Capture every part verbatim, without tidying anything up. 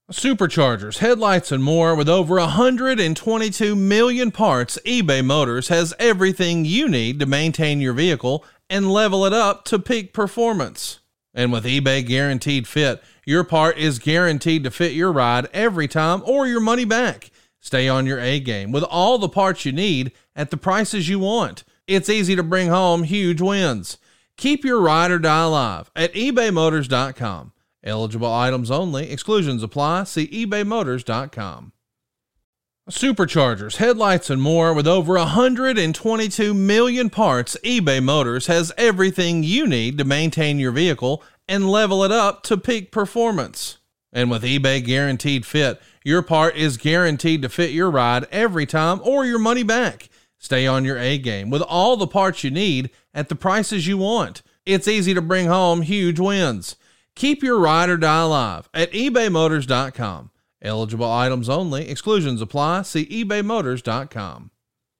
Superchargers, headlights, and more. With over one hundred twenty-two million parts, eBay Motors has everything you need to maintain your vehicle and level it up to peak performance. And with eBay Guaranteed Fit, your part is guaranteed to fit your ride every time or your money back. Stay on your A game with all the parts you need at the prices you want. It's easy to bring home huge wins. Keep your ride or die alive at ebay motors dot com. Eligible items only. Exclusions apply. See ebay motors dot com. Superchargers, headlights, and more. With over one hundred twenty-two million parts, eBay Motors has everything you need to maintain your vehicle and level it up to peak performance. And with eBay Guaranteed Fit, your part is guaranteed to fit your ride every time or your money back. Stay on your A game with all the parts you need at the prices you want. It's easy to bring home huge wins. Keep your ride or die alive at ebay motors dot com. Eligible items only. Exclusions apply. See ebay motors dot com.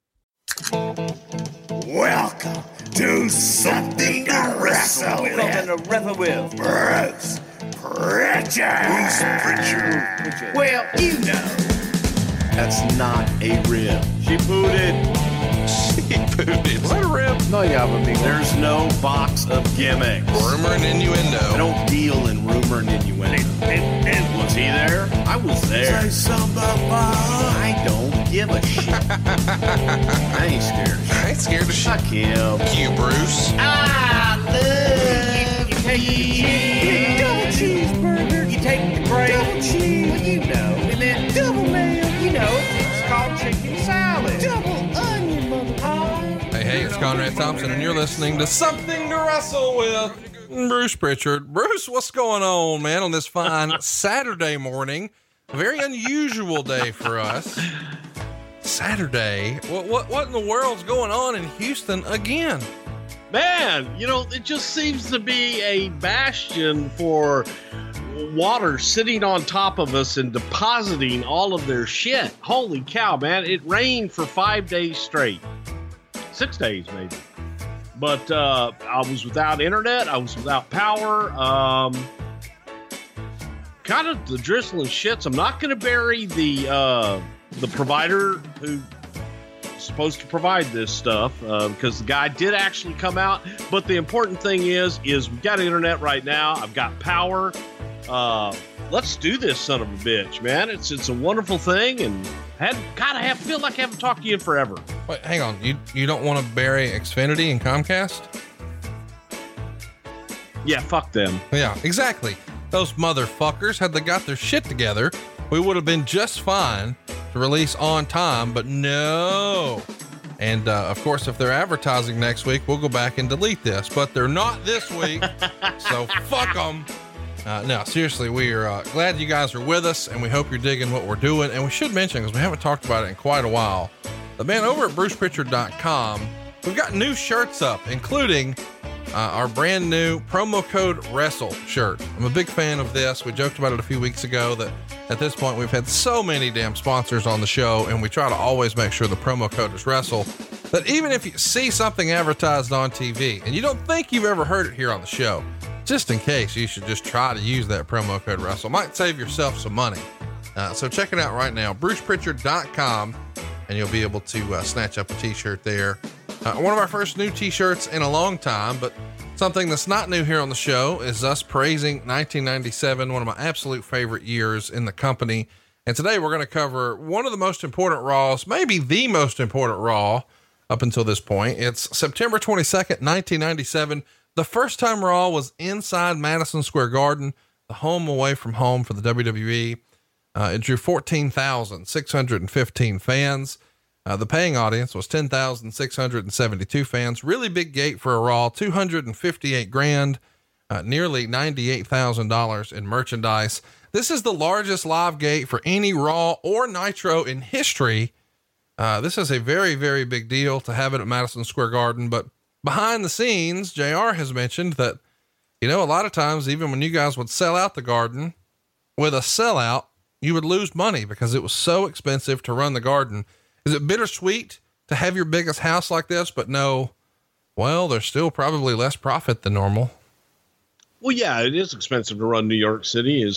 Welcome to Something to Wrestle With. Something to wrestle with. Bruce Pritchard. Bruce Pritchard. Well, you know. That's not a rib. She booted. She booted. Is that a rib? No, yeah, but there's no box of gimmicks. Rumor and innuendo. I don't deal in rumor and innuendo. And, and was he there? I was there. Say something about I don't give a shit. I ain't scared. I ain't scared of shit. Fuck him. You, Bruce. I love You take the cheese. Double cheeseburger. You take the gravy. Double cheese. Well, you know. And then double mayo. You know, it's called chicken salad. Double onion, motherfucker. Hey, hey, it's Conrad Thompson, and you're listening to Something to Wrestle With. Bruce Pritchard. Bruce, what's going on, man, on this fine Saturday morning? A very unusual day for us. Saturday? What, what, what in the world's going on in Houston again? Man, you know, it just seems to be a bastion for water sitting on top of us and depositing all of their shit. Holy cow, man. It rained for five days straight. Six days, maybe. But uh, I was without internet. I was without power. Um, kind of the drizzling shits. I'm not going to bury the uh, the provider who supposed to provide this stuff uh, because the guy did actually come out. But the important thing is, is we've got internet right now. I've got power. Uh, let's do this son of a bitch, man. It's it's a wonderful thing, and had kind of have feel like I haven't talked to you in forever. Wait, hang on. You you don't want to bury Xfinity and Comcast? Yeah, fuck them. Yeah, exactly. Those motherfuckers, had they got their shit together, we would have been just fine to release on time, but no. And uh, of course, if they're advertising next week, we'll go back and delete this, but they're not this week. So fuck them. Uh, no, seriously, we are uh, glad you guys are with us, and we hope you're digging what we're doing. And we should mention, because we haven't talked about it in quite a while, the man over at bruce pritchard dot com, we've got new shirts up, including uh, our brand new promo code WRESTLE shirt. I'm a big fan of this. We joked about it a few weeks ago that at this point we've had so many damn sponsors on the show, and we try to always make sure the promo code is WRESTLE, that even if you see something advertised on T V and you don't think you've ever heard it here on the show, just in case, you should just try to use that promo code WRESTLE. Might save yourself some money. Uh, so check it out right now, bruce pritchard dot com, and you'll be able to uh, snatch up a t-shirt there. Uh, one of our first new t-shirts in a long time, but something that's not new here on the show is us praising nineteen ninety-seven, one of my absolute favorite years in the company. And today we're going to cover one of the most important Raws, maybe the most important Raw up until this point. It's September twenty-second, nineteen ninety-seven. The first time Raw was inside Madison Square Garden, the home away from home for the W W E. Uh, it drew fourteen thousand six hundred fifteen fans. Uh, the paying audience was ten thousand six hundred seventy-two fans. Really big gate for a Raw, two hundred fifty-eight grand, uh, nearly ninety-eight thousand dollars in merchandise. This is the largest live gate for any Raw or Nitro in history. Uh, this is a very, very big deal to have it at Madison Square Garden, but behind the scenes, J R has mentioned that, you know, a lot of times, even when you guys would sell out the Garden with a sellout, you would lose money because it was so expensive to run the Garden. Is it bittersweet to have your biggest house like this, but no, well, there's still probably less profit than normal? Well, yeah, it is expensive to run New York City, as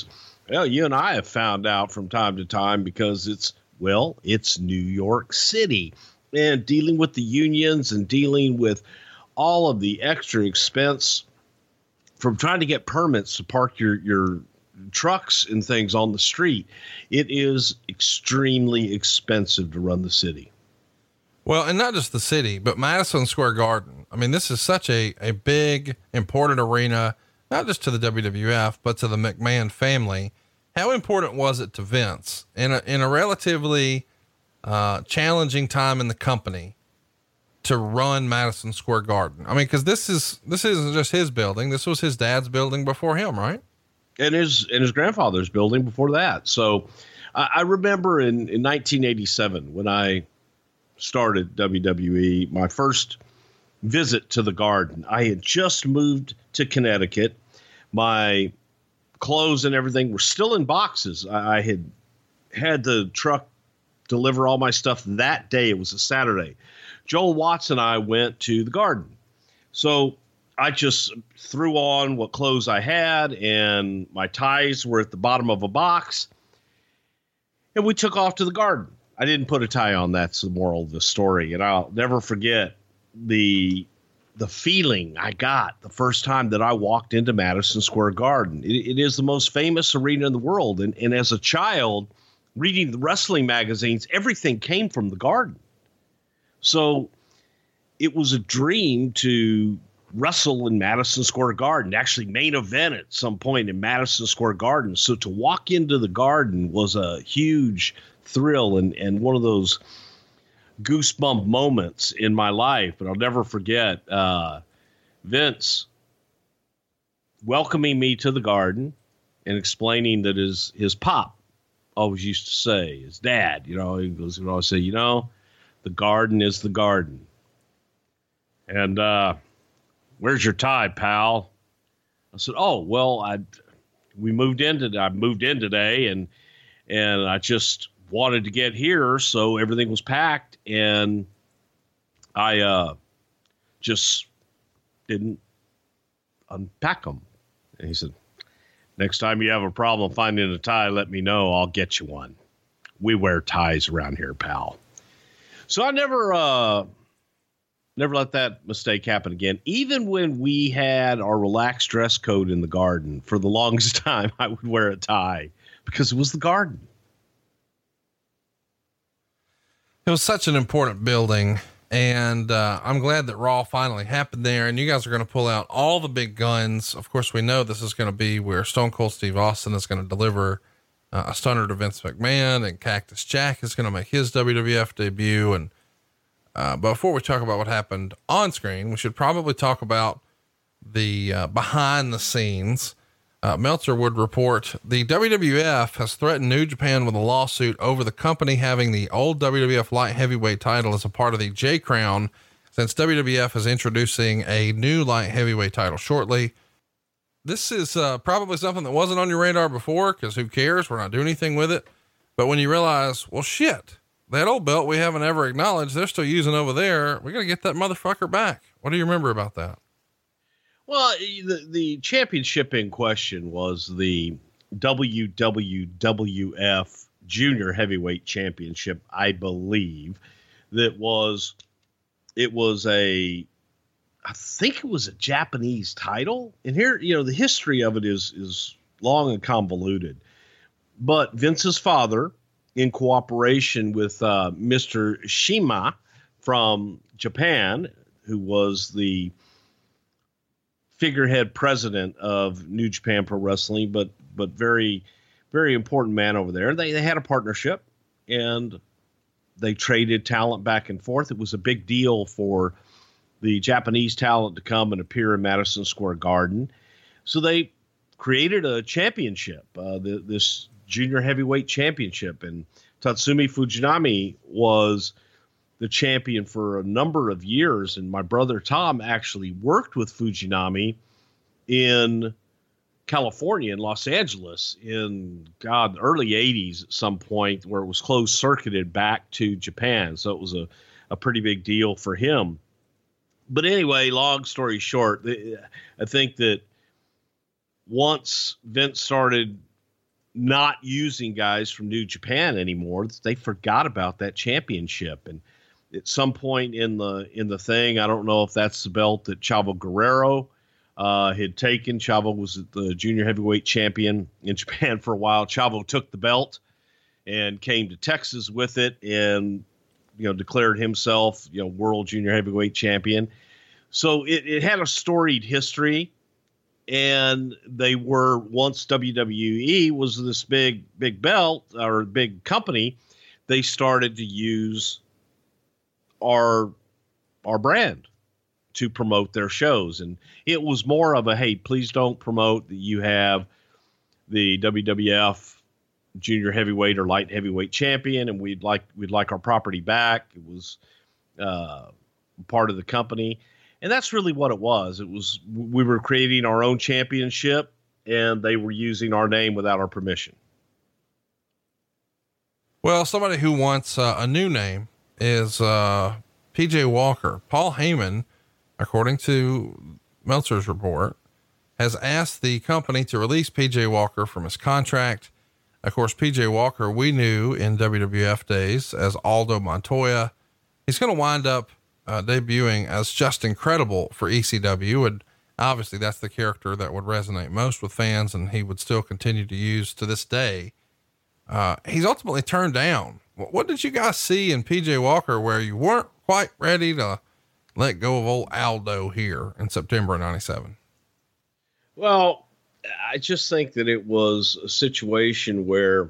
Well, you and I have found out from time to time because it's, well, it's New York City. And dealing with the unions and dealing with all of the extra expense from trying to get permits to park your, your trucks and things on the street, it is extremely expensive to run the city. Well, and not just the city, but Madison Square Garden. I mean, this is such a, a big, important arena, not just to the W W F, but to the McMahon family. How important was it to Vince in a, in a relatively uh, challenging time in the company to run Madison Square Garden? I mean, cause this is, this isn't just his building. This was his dad's building before him, right? And his, and his grandfather's building before that. So I, I remember in, in nineteen eighty-seven, when I started W W E, my first visit to the Garden, I had just moved to Connecticut. My clothes and everything were still in boxes. I, I had had the truck deliver all my stuff that day. It was a Saturday. Joel Watts and I went to the Garden. So I just threw on what clothes I had, and my ties were at the bottom of a box, and we took off to the Garden. I didn't put a tie on. That's the moral of the story. And I'll never forget the, the feeling I got the first time that I walked into Madison Square Garden. It, it is the most famous arena in the world. And, and as a child reading the wrestling magazines, everything came from the Garden. So it was a dream to wrestle in Madison Square Garden, actually main event at some point in Madison Square Garden. So to walk into the Garden was a huge thrill and, and one of those goosebump moments in my life. But I'll never forget uh, Vince welcoming me to the Garden and explaining that his, his pop always used to say, his dad, you know, he goes, he would always say, you know, the Garden is the Garden. And, uh, where's your tie, pal? I said, oh, well, I, we moved in today. I moved in today and, and I just wanted to get here. So everything was packed and I, uh, just didn't unpack them. And he said, next time you have a problem finding a tie, let me know. I'll get you one. We wear ties around here, pal. So I never, uh, Never let that mistake happen again. Even when we had our relaxed dress code in the Garden, for the longest time, I would wear a tie because it was the Garden. It was such an important building. And uh, I'm glad that Raw finally happened there. And you guys are going to pull out all the big guns. Of course, we know this is going to be where Stone Cold Steve Austin is going to deliver uh, a stunner to Vince McMahon, and Cactus Jack is going to make his W W F debut. And Uh, but before we talk about what happened on screen, we should probably talk about the uh, behind the scenes. Uh, Meltzer would report the W W F has threatened New Japan with a lawsuit over the company having the old W W F light heavyweight title as a part of the J Crown, since W W F is introducing a new light heavyweight title shortly. This is uh, probably something that wasn't on your radar before, because who cares? We're not doing anything with it. But when you realize, well, shit, that old belt we haven't ever acknowledged, they're still using over there, we got to get that motherfucker back. What do you remember about that? Well, the, the championship in question was the W W F Junior Heavyweight Championship, I believe. That was, it was a, I think it was a Japanese title. And here, you know, the history of it is, is long and convoluted. But Vince's father, in cooperation with uh, Mister Shima from Japan, who was the figurehead president of New Japan Pro Wrestling, but but very, very important man over there. They, they had a partnership, and they traded talent back and forth. It was a big deal for the Japanese talent to come and appear in Madison Square Garden. So they created a championship, uh, the, this Junior Heavyweight Championship, and Tatsumi Fujinami was the champion for a number of years. And my brother Tom actually worked with Fujinami in California, in Los Angeles, in God, the early eighties at some point, where it was closed circuited back to Japan. So it was a, a pretty big deal for him. But anyway, long story short, I think that once Vince started not using guys from New Japan anymore. They forgot about that championship. And at some point in the in the thing, I don't know if that's the belt that Chavo Guerrero uh, had taken. Chavo was the junior heavyweight champion in Japan for a while. Chavo took the belt and came to Texas with it, and you know declared himself you know world junior heavyweight champion. So it, it had a storied history. And they were, once W W E was this big, big belt or big company, they started to use our, our brand to promote their shows. And it was more of a, hey, please don't promote that you have the W W F junior heavyweight or light heavyweight champion. And we'd like, we'd like our property back. It was uh, part of the company. And that's really what it was. It was, we were creating our own championship, and they were using our name without our permission. Well, somebody who wants uh, a new name is uh, P J Walker. Paul Heyman, according to Meltzer's report, has asked the company to release P J Walker from his contract. Of course, P J Walker, we knew in W W F days as Aldo Montoya. He's going to wind up Uh, debuting as Just Incredible for E C W. And obviously that's the character that would resonate most with fans, and he would still continue to use to this day. Uh, he's ultimately turned down. What, what did you guys see in P J Walker where you weren't quite ready to let go of old Aldo here in September of ninety-seven? Well, I just think that it was a situation where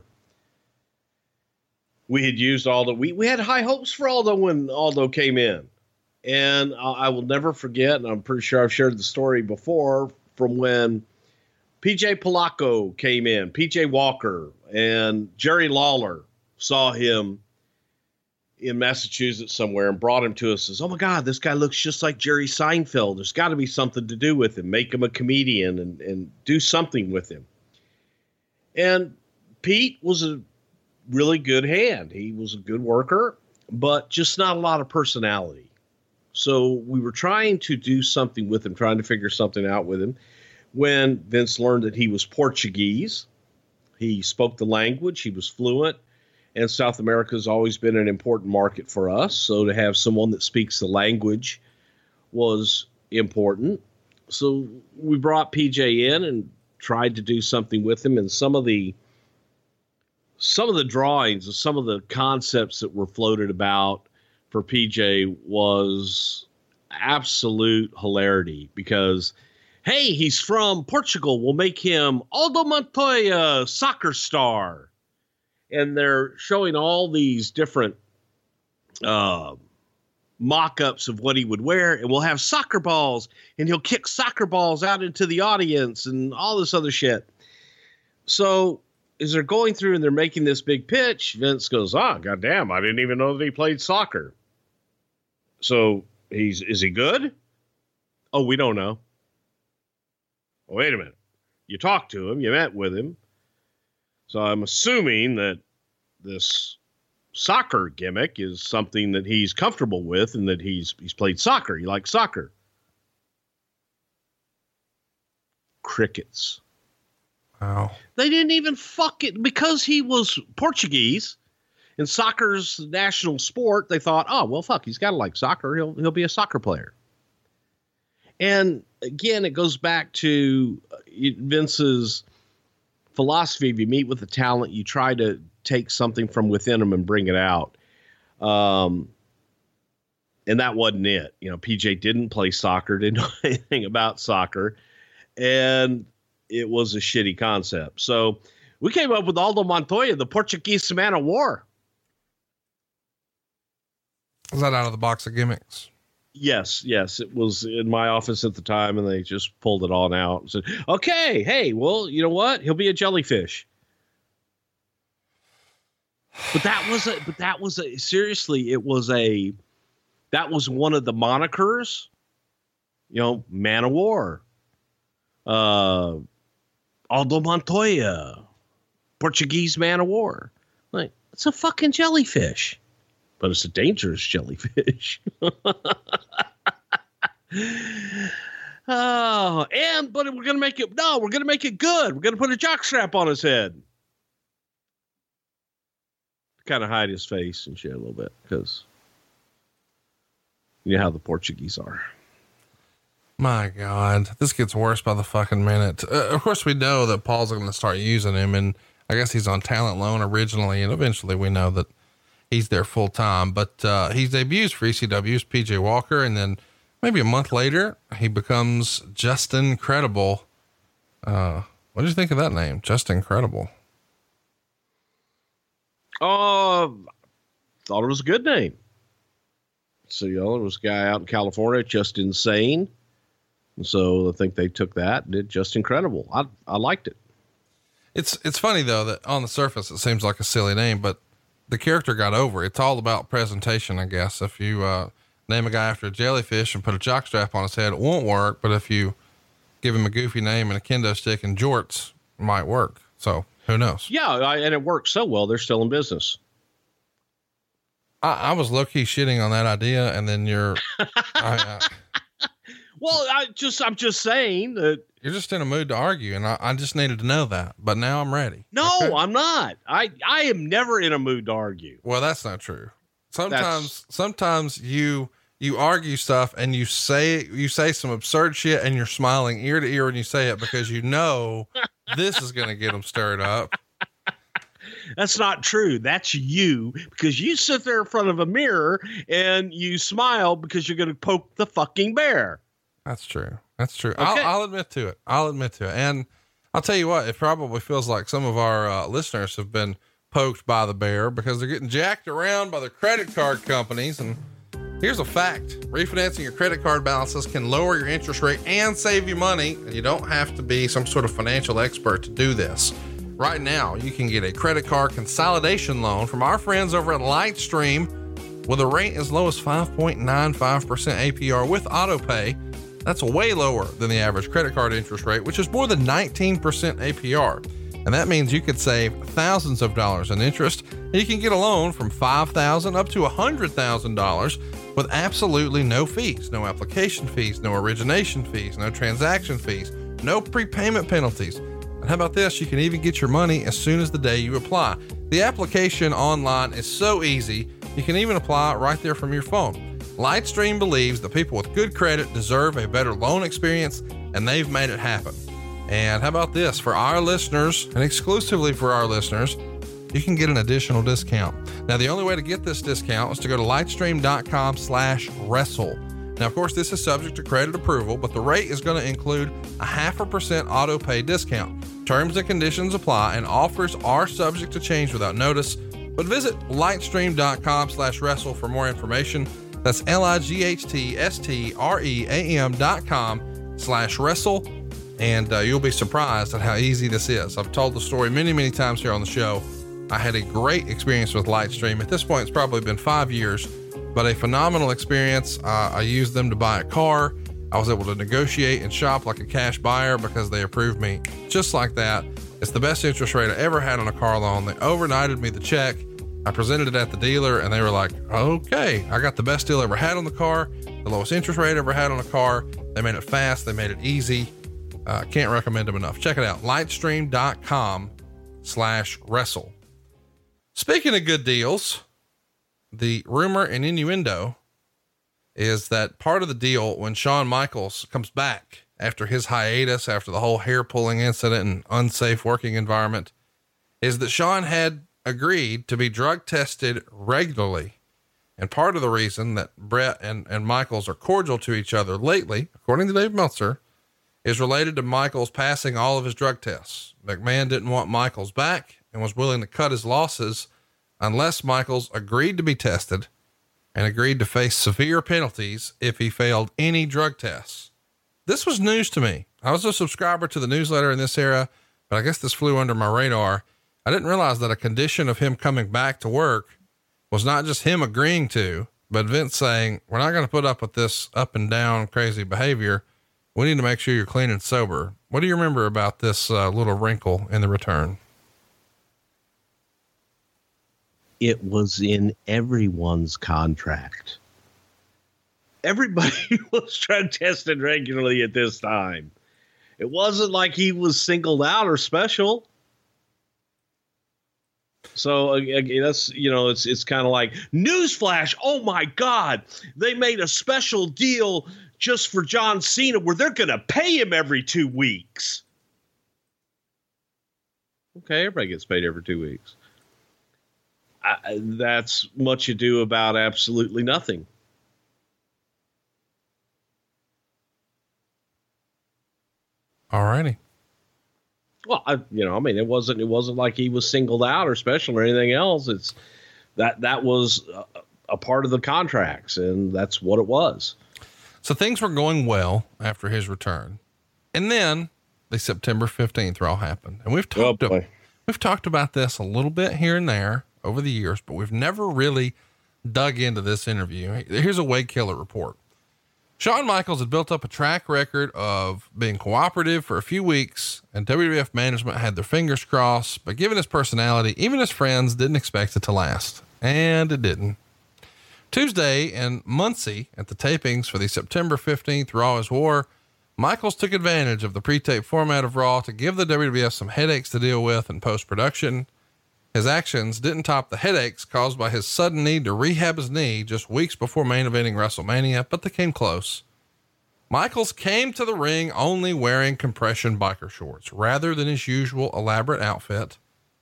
we had used Aldo. We, we had high hopes for Aldo when Aldo came in. And I will never forget, and I'm pretty sure I've shared the story before, from when P J Polacco came in, P J Walker, and Jerry Lawler saw him in Massachusetts somewhere and brought him to us. Says, "Oh my God, this guy looks just like Jerry Seinfeld. There's got to be something to do with him. Make him a comedian and, and do something with him." And Pete was a really good hand. He was a good worker, but just not a lot of personality. So we were trying to do something with him, trying to figure something out with him, when Vince learned that he was Portuguese. He spoke the language. He was fluent. And South America has always been an important market for us. So to have someone that speaks the language was important. So we brought P J in and tried to do something with him. And some of the some of the drawings and some of the concepts that were floated about for P J was absolute hilarity, because, hey, he's from Portugal. We'll make him Aldo Montoya, soccer star. And they're showing all these different uh, mock-ups of what he would wear. And we'll have soccer balls, and he'll kick soccer balls out into the audience and all this other shit. So as they're going through and they're making this big pitch, Vince goes, "Ah, goddamn, I didn't even know that he played soccer." So he's, is he good? "Oh, we don't know." "Oh, wait a minute. You talked to him, you met with him. So I'm assuming that this soccer gimmick is something that he's comfortable with and that he's, he's played soccer. He likes soccer." Crickets. Wow. They didn't even fuck it, because he was Portuguese and soccer's national sport. They thought, "Oh, well, fuck, he's got to like soccer. He'll, he'll be a soccer player." And again, it goes back to Vince's philosophy. If you meet with a talent, you try to take something from within them and bring it out. Um, and that wasn't it. You know, P J didn't play soccer, didn't know anything about soccer. And it was a shitty concept. So we came up with Aldo Montoya, the Portuguese man of war. Was that out of the box of gimmicks? Yes, yes. It was in my office at the time, and they just pulled it all out and said, "Okay, hey, well, you know what? He'll be a jellyfish." But that was a, but that was a, seriously, it was a, that was one of the monikers, you know, man of war, uh, Aldo Montoya, Portuguese man of war. Like, it's a fucking jellyfish. But it's a dangerous jellyfish. Oh, and, but we're going to make it, no, we're going to make it good. We're going to put a jockstrap on his head. kind of hide his face and shit a little bit because you know how the Portuguese are. My God, this gets worse by the fucking minute. Uh, of course, we know that Paul's going to start using him, and I guess he's on talent loan originally, and eventually we know that he's there full time. But uh, he debuts for E C W's P J Walker, and then maybe a month later, he becomes Justin Incredible. Uh, what did you think of that name, Justin Incredible? Oh, uh, thought it was a good name. So, you know, there was a guy out in California, just insane. And so I think they took that and did Just Incredible. I, I liked it. It's, it's funny though, that on the surface, it seems like a silly name, but the character got over. It's all about presentation, I guess. If you, uh, name a guy after a jellyfish and put a jockstrap on his head, it won't work. But if you give him a goofy name and a kendo stick and jorts, it might work. So who knows? Yeah. I, and it worked so well. They're still in business. I, I was low key shitting on that idea. And then you're, I, I, well, I just, I'm just saying that you're just in a mood to argue. And I, I just needed to know that, but now I'm ready. No, okay? I'm not. I, I am never in a mood to argue. Well, that's not true. Sometimes, That's, sometimes you, you argue stuff and you say, you say some absurd shit and you're smiling ear to ear when you say it because you know this is going to get them stirred up. That's not true. That's you, because you sit there in front of a mirror and you smile because you're going to poke the fucking bear. That's true. That's true. Okay. I'll, I'll admit to it. I'll admit to it. And I'll tell you what, it probably feels like some of our uh, listeners have been poked by the bear because they're getting jacked around by the credit card companies. And here's a fact: refinancing your credit card balances can lower your interest rate and save you money. And you don't have to be some sort of financial expert to do this. Right now, you can get a credit card consolidation loan from our friends over at Lightstream with a rate as low as five point nine five percent A P R with autopay. That's way lower than the average credit card interest rate, which is more than nineteen percent A P R. And that means you could save thousands of dollars in interest, and you can get a loan from five thousand dollars up to one hundred thousand dollars with absolutely no fees, no application fees, no origination fees, no transaction fees, no prepayment penalties. And how about this? You can even get your money as soon as the day you apply. The application online is so easy, you can even apply right there from your phone. Lightstream believes that people with good credit deserve a better loan experience, and they've made it happen. And how about this? For our listeners, and exclusively for our listeners, you can get an additional discount. Now, the only way to get this discount is to go to lightstream.com slash wrestle. Now, of course, this is subject to credit approval, but the rate is going to include a half a percent auto pay discount. Terms and conditions apply, and offers are subject to change without notice. But visit lightstream.com slash wrestle for more information. That's L-I-G-H-T-S-T-R-E-A-M dot com slash wrestle. And uh, you'll be surprised at how easy this is. I've told the story many, many times here on the show. I had a great experience with Lightstream. At this point, it's probably been five years, but a phenomenal experience. Uh, I used them to buy a car. I was able to negotiate and shop like a cash buyer because they approved me just like that. It's the best interest rate I ever had on a car loan. They overnighted me the check. I presented it at the dealer and they were like, okay, I got the best deal I ever had on the car, the lowest interest rate I ever had on a car. They made it fast. They made it easy. Uh, can't recommend them enough. Check it out. Lightstream.com slash wrestle. Speaking of good deals, the rumor and innuendo is that part of the deal when Shawn Michaels comes back after his hiatus, after the whole hair pulling incident and unsafe working environment, is that Shawn had agreed to be drug tested regularly. And part of the reason that Brett and, and Michaels are cordial to each other lately, according to Dave Meltzer, is related to Michaels passing all of his drug tests. McMahon didn't want Michaels back and was willing to cut his losses unless Michaels agreed to be tested and agreed to face severe penalties if he failed any drug tests. This was news to me. I was a subscriber to the newsletter in this era, but I guess this flew under my radar. I didn't realize that a condition of him coming back to work was not just him agreeing to, but Vince saying, we're not going to put up with this up and down crazy behavior. We need to make sure you're clean and sober. What do you remember about this uh, little wrinkle in the return? It was in everyone's contract. Everybody was drug tested regularly at this time. It wasn't like he was singled out or special. So uh, that's, you know, it's it's kind of like newsflash. Oh my God, they made a special deal just for John Cena where they're going to pay him every two weeks. Okay, everybody gets paid every two weeks. I, that's much ado about absolutely nothing. All righty. Well, I, you know, I mean, it wasn't it wasn't like he was singled out or special or anything else. It's that that was a, a part of the contracts, and that's what it was. So things were going well after his return, and then the September fifteenth Raw happened, and we've talked Oh, about, we've talked about this a little bit here and there over the years, but we've never really dug into this interview. Here's a Wade Keller report. Shawn Michaels had built up a track record of being cooperative for a few weeks, and W W F management had their fingers crossed, but given his personality, even his friends didn't expect it to last. And it didn't. Tuesday in Muncie at the tapings for the September fifteenth Raw is War, Michaels took advantage of the pre-tape format of Raw to give the W W F some headaches to deal with in post-production. His actions didn't top the headaches caused by his sudden need to rehab his knee just weeks before main eventing WrestleMania, but they came close. Michaels came to the ring only wearing compression biker shorts rather than his usual elaborate outfit.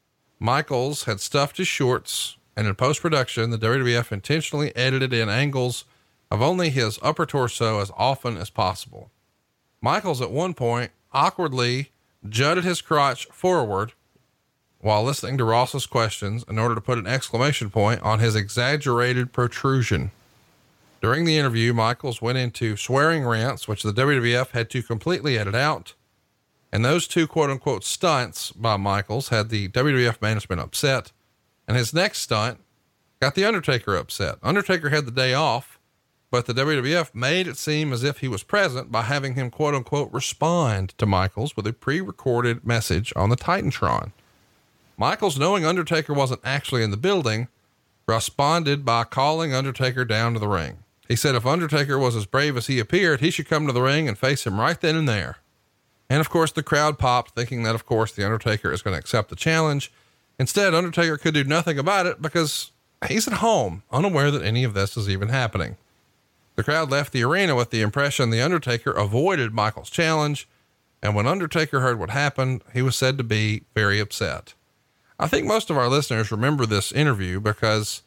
Michaels had stuffed his shorts, and in post-production, the W W F intentionally edited in angles of only his upper torso as often as possible. Michaels at one point awkwardly jutted his crotch forward while listening to Ross's questions in order to put an exclamation point on his exaggerated protrusion. During the interview, Michaels went into swearing rants, which the W W F had to completely edit out. And those two quote unquote stunts by Michaels had the W W F management upset. And his next stunt got the Undertaker upset. Undertaker had the day off, but the W W F made it seem as if he was present by having him quote unquote respond to Michaels with a pre-recorded message on the Titantron. Michaels, knowing Undertaker wasn't actually in the building, responded by calling Undertaker down to the ring. He said if Undertaker was as brave as he appeared, he should come to the ring and face him right then and there. And of course, the crowd popped, thinking that, of course, the Undertaker is going to accept the challenge. Instead, Undertaker could do nothing about it because he's at home, unaware that any of this is even happening. The crowd left the arena with the impression the Undertaker avoided Michaels' challenge. And when Undertaker heard what happened, he was said to be very upset. I think most of our listeners remember this interview because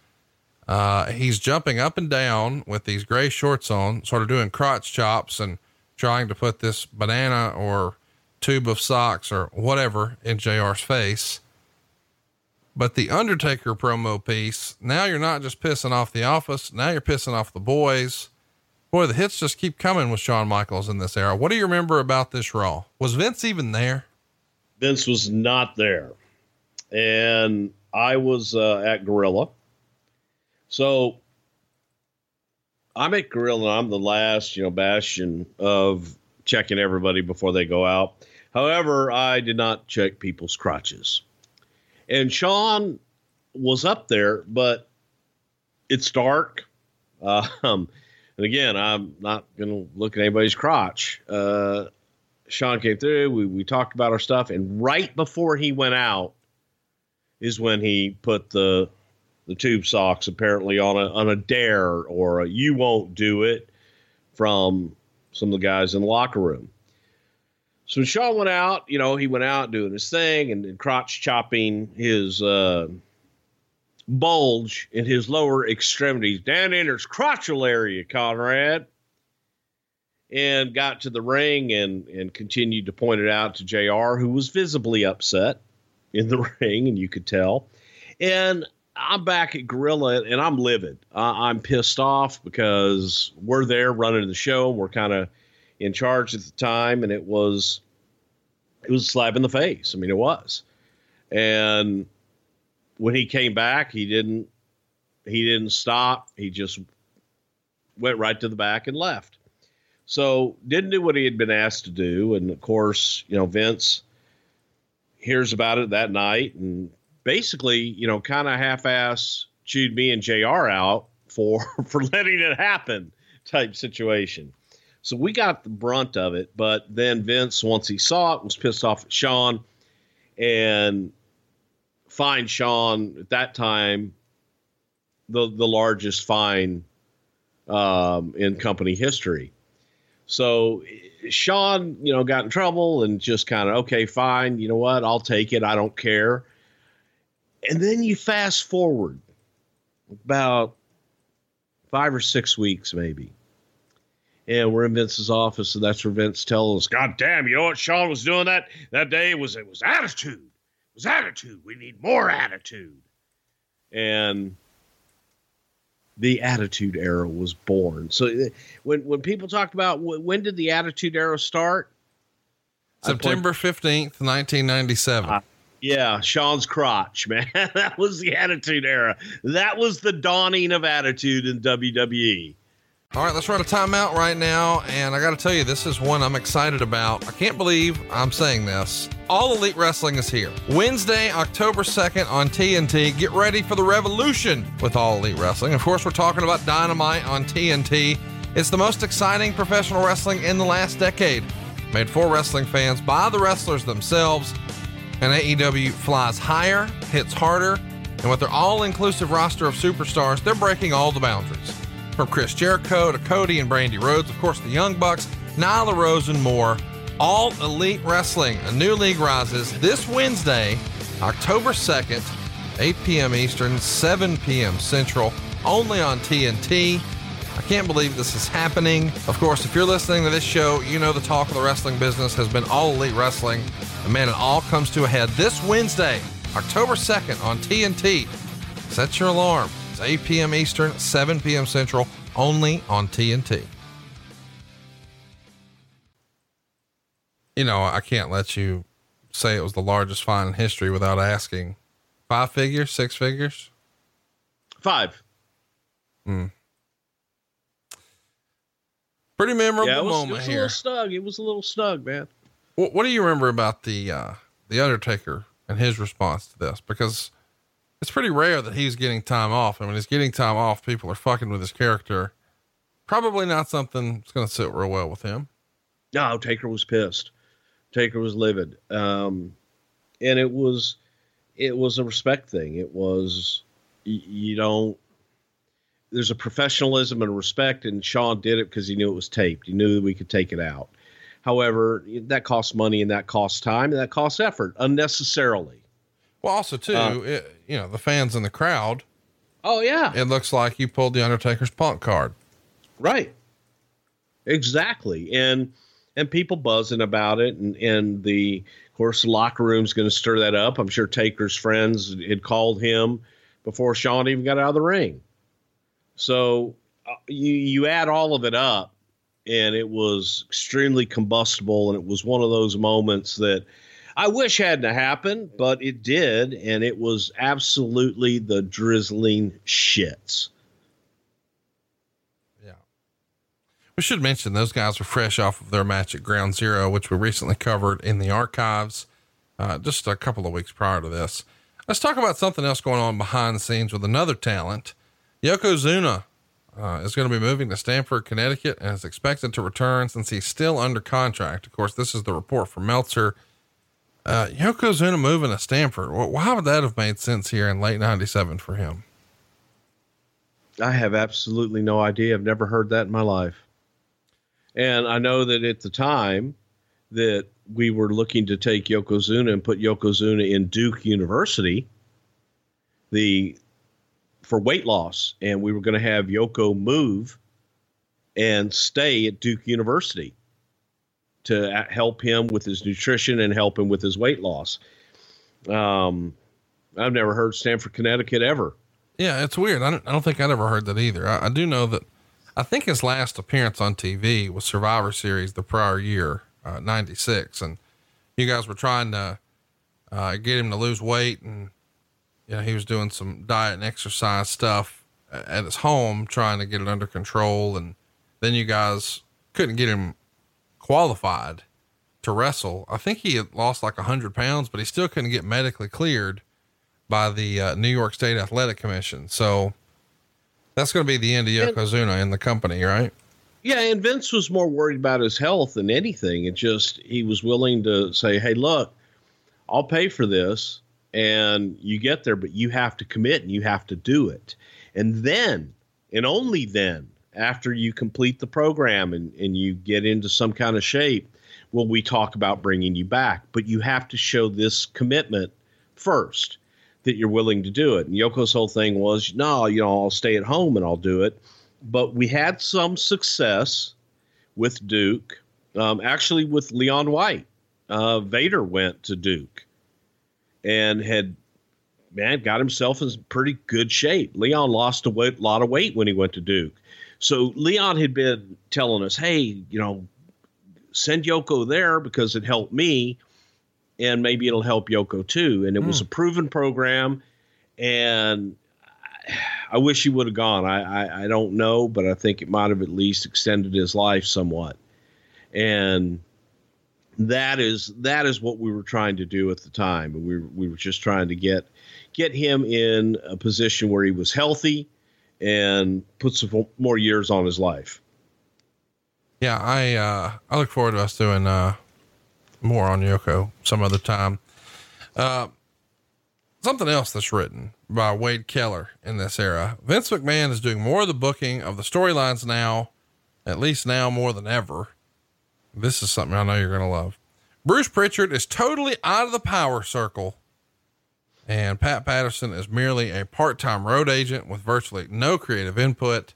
uh, he's jumping up and down with these gray shorts on, sort of doing crotch chops and trying to put this banana or tube of socks or whatever in J R's face. But the Undertaker promo piece, now you're not just pissing off the office. Now you're pissing off the boys. Boy, the hits just keep coming with Shawn Michaels in this era. What do you remember about this Raw? Was Vince even there? Vince was not there. And I was uh, at Gorilla. So I'm at Gorilla. I'm the last, you know, bastion of checking everybody before they go out. However, I did not check people's crotches. And Shawn was up there, but it's dark. Uh, um, and again, I'm not going to look at anybody's crotch. Uh, Shawn came through. We, we talked about our stuff. And right before he went out, is when he put the the tube socks apparently on a on a dare or a you won't do it from some of the guys in the locker room. So when Shawn went out, you know, he went out doing his thing and, and crotch chopping his uh, bulge in his lower extremities down in his crotchal area, Conrad, and got to the ring and and continued to point it out to J R, who was visibly upset in the ring, and you could tell. And I'm back at Gorilla, and I'm livid. Uh, I'm pissed off because we're there running the show. We're kind of in charge at the time, and it was it was a slap in the face. I mean, it was. And when he came back, he didn't he didn't stop. He just went right to the back and left. So didn't do what he had been asked to do. And of course, you know, Vince hears about it that night and basically, you know, kind of half-ass chewed me and J R out for, for letting it happen type situation. So we got the brunt of it, but then Vince, once he saw it, was pissed off at Shawn and fined Shawn at that time the the largest fine um, in company history. So Shawn, you know, got in trouble and just kind of, okay, fine. You know what? I'll take it. I don't care. And then you fast forward about five or six weeks, maybe. And we're in Vince's office, and that's where Vince tells us, God damn, you know what Shawn was doing that that day? It was, it was attitude. It was attitude. We need more attitude. And the Attitude Era was born. So when when people talked about when did the Attitude Era start? September fifteenth, nineteen ninety-seven. Uh, yeah, Shawn's crotch, man. That was the Attitude Era. That was the dawning of attitude in W W E. All right, let's run a timeout right now. And I got to tell you, this is one I'm excited about. I can't believe I'm saying this. All Elite Wrestling is here. Wednesday, October second on T N T. Get ready for the revolution with All Elite Wrestling. Of course, we're talking about Dynamite on T N T. It's the most exciting professional wrestling in the last decade. Made for wrestling fans by the wrestlers themselves. And A E W flies higher, hits harder, and with their all-inclusive roster of superstars, they're breaking all the boundaries. From Chris Jericho to Cody and Brandy Rhodes, of course, the Young Bucks, Nyla Rose, and more. All Elite Wrestling, a new league rises this Wednesday, October second, eight p.m. Eastern, seven p.m. Central, only on T N T. I can't believe this is happening. Of course, if you're listening to this show, you know the talk of the wrestling business has been All Elite Wrestling. And man, it all comes to a head this Wednesday, October second on T N T. Set your alarm. It's eight p.m. Eastern, seven p.m. Central, only on T N T. You know, I can't let you say it was the largest fine in history without asking. Five figures, six figures? Five. Hmm. Pretty memorable yeah, it was, moment it was here. A little snug. It was a little snug, man. What, what do you remember about the, uh, the Undertaker and his response to this? Because it's pretty rare that he's getting time off. And when he's getting time off, people are fucking with his character. Probably not something that's going to sit real well with him. No, Taker was pissed. Taker was livid. Um, and it was, it was a respect thing. It was, y- you don't, there's a professionalism and a respect, and Shawn did it because he knew it was taped. He knew that we could take it out. However, that costs money and that costs time and that costs effort unnecessarily. Well, also too, uh, it, you know, the fans in the crowd. Oh yeah. It looks like you pulled the Undertaker's punk card. Right. Exactly. And, and people buzzing about it. And, and the, of course, the locker room's going to stir that up. I'm sure Taker's friends had called him before Shawn even got out of the ring. So uh, you, you add all of it up, and it was extremely combustible. And it was one of those moments that I wish hadn't happened, but it did. And it was absolutely the drizzling shits. Yeah. We should mention those guys were fresh off of their match at Ground Zero, which we recently covered in the archives, uh, just a couple of weeks prior to this. Let's talk about something else going on behind the scenes with another talent. Yokozuna uh, is going to be moving to Stamford, Connecticut, and is expected to return since he's still under contract. Of course, this is the report from Meltzer. Uh, Yokozuna moving to Stamford. Well, why would that have made sense here in late ninety-seven for him? I have absolutely no idea. I've never heard that in my life. And I know that at the time that we were looking to take Yokozuna and put Yokozuna in Duke University, the, for weight loss. And we were going to have Yoko move and stay at Duke University to help him with his nutrition and help him with his weight loss. Um, I've never heard Stamford, Connecticut ever. Yeah, it's weird. I don't, I don't think I'd ever heard that either. I, I do know that I think his last appearance on T V was Survivor Series the prior year, uh, ninety-six. And you guys were trying to, uh, get him to lose weight. And, you know, he was doing some diet and exercise stuff at his home, trying to get it under control. And then you guys couldn't get him qualified to wrestle. I think he had lost like a hundred pounds, but he still couldn't get medically cleared by the uh, New York State Athletic Commission. So that's going to be the end of Yokozuna in the company, right? Yeah. And Vince was more worried about his health than anything. It just, he was willing to say, hey, look, I'll pay for this. and you get there, but you have to commit and you have to do it. And then, and only then, after you complete the program and, and you get into some kind of shape, will we talk about bringing you back. But you have to show this commitment first, that you're willing to do it. And Yoko's whole thing was, no, you know, I'll stay at home and I'll do it. But we had some success with Duke, um, actually with Leon White. Uh, Vader went to Duke and had, man, got himself in pretty good shape. Leon lost a weight, lot of weight when he went to Duke. So Leon had been telling us, hey, you know, send Yoko there because it helped me, and maybe it'll help Yoko too. And it mm. was a proven program, and I, I wish he would have gone. I, I, I don't know, but I think it might have at least extended his life somewhat. And that is that is what we were trying to do at the time. And we were, we were just trying to get get him in a position where he was healthy and put some more years on his life. Yeah, I uh, I look forward to us doing uh, more on Yoko some other time. Uh, something else that's written by Wade Keller in this era. Vince McMahon is doing more of the booking of the storylines now, at least now more than ever. This is something I know you're going to love. Bruce Pritchard is totally out of the power circle, and Pat Patterson is merely a part-time road agent with virtually no creative input.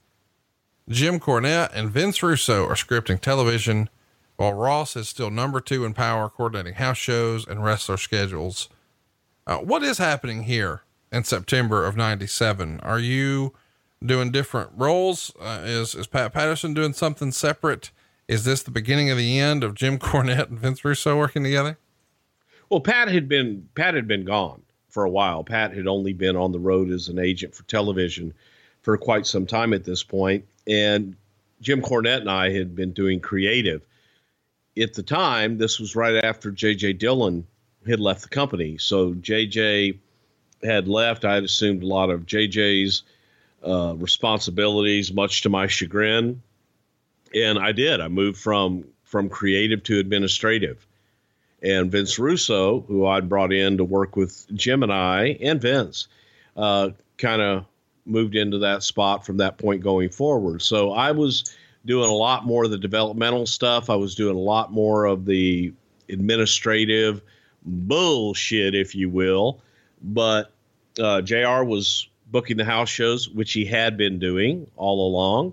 Jim Cornette and Vince Russo are scripting television, while Ross is still number two in power, coordinating house shows and wrestler schedules. Uh, what is happening here in September of ninety-seven? Are you doing different roles? Uh, is, is Pat Patterson doing something separate? Is this the beginning of the end of Jim Cornette and Vince Russo working together? Well, Pat had been, Pat had been gone for a while. Pat had only been on the road as an agent for television for quite some time at this point. And Jim Cornette and I had been doing creative. At the time, this was right after J J Dillon had left the company. So J J had left. I had assumed a lot of J J's uh, responsibilities, much to my chagrin. And I did. I moved from, from creative to administrative. And Vince Russo, who I'd brought in to work with Jim and I and Vince, uh, kind of moved into that spot from that point going forward. So I was doing a lot more of the developmental stuff. I was doing a lot more of the administrative bullshit, if you will. But uh, J R was booking the house shows, which he had been doing all along.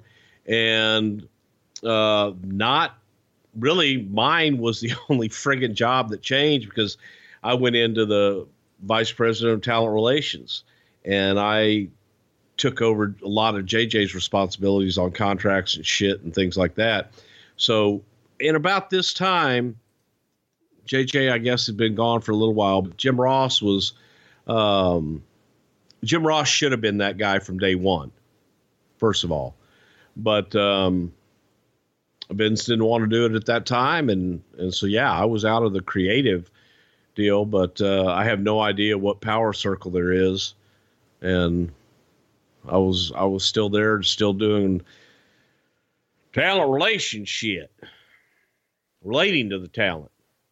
And uh, not really mine was the only friggin' job that changed, because I went into the vice president of talent relations, and I took over a lot of J J's responsibilities on contracts and shit and things like that. So in about this time, J J, I guess, had been gone for a little while, but Jim Ross was, um, Jim Ross should have been that guy from day one, first of all. But, um, Vince didn't want to do it at that time. And, and so, yeah, I was out of the creative deal, but, uh, I have no idea what power circle there is. And I was, I was still there, still doing talent relation shit, relating to the talent.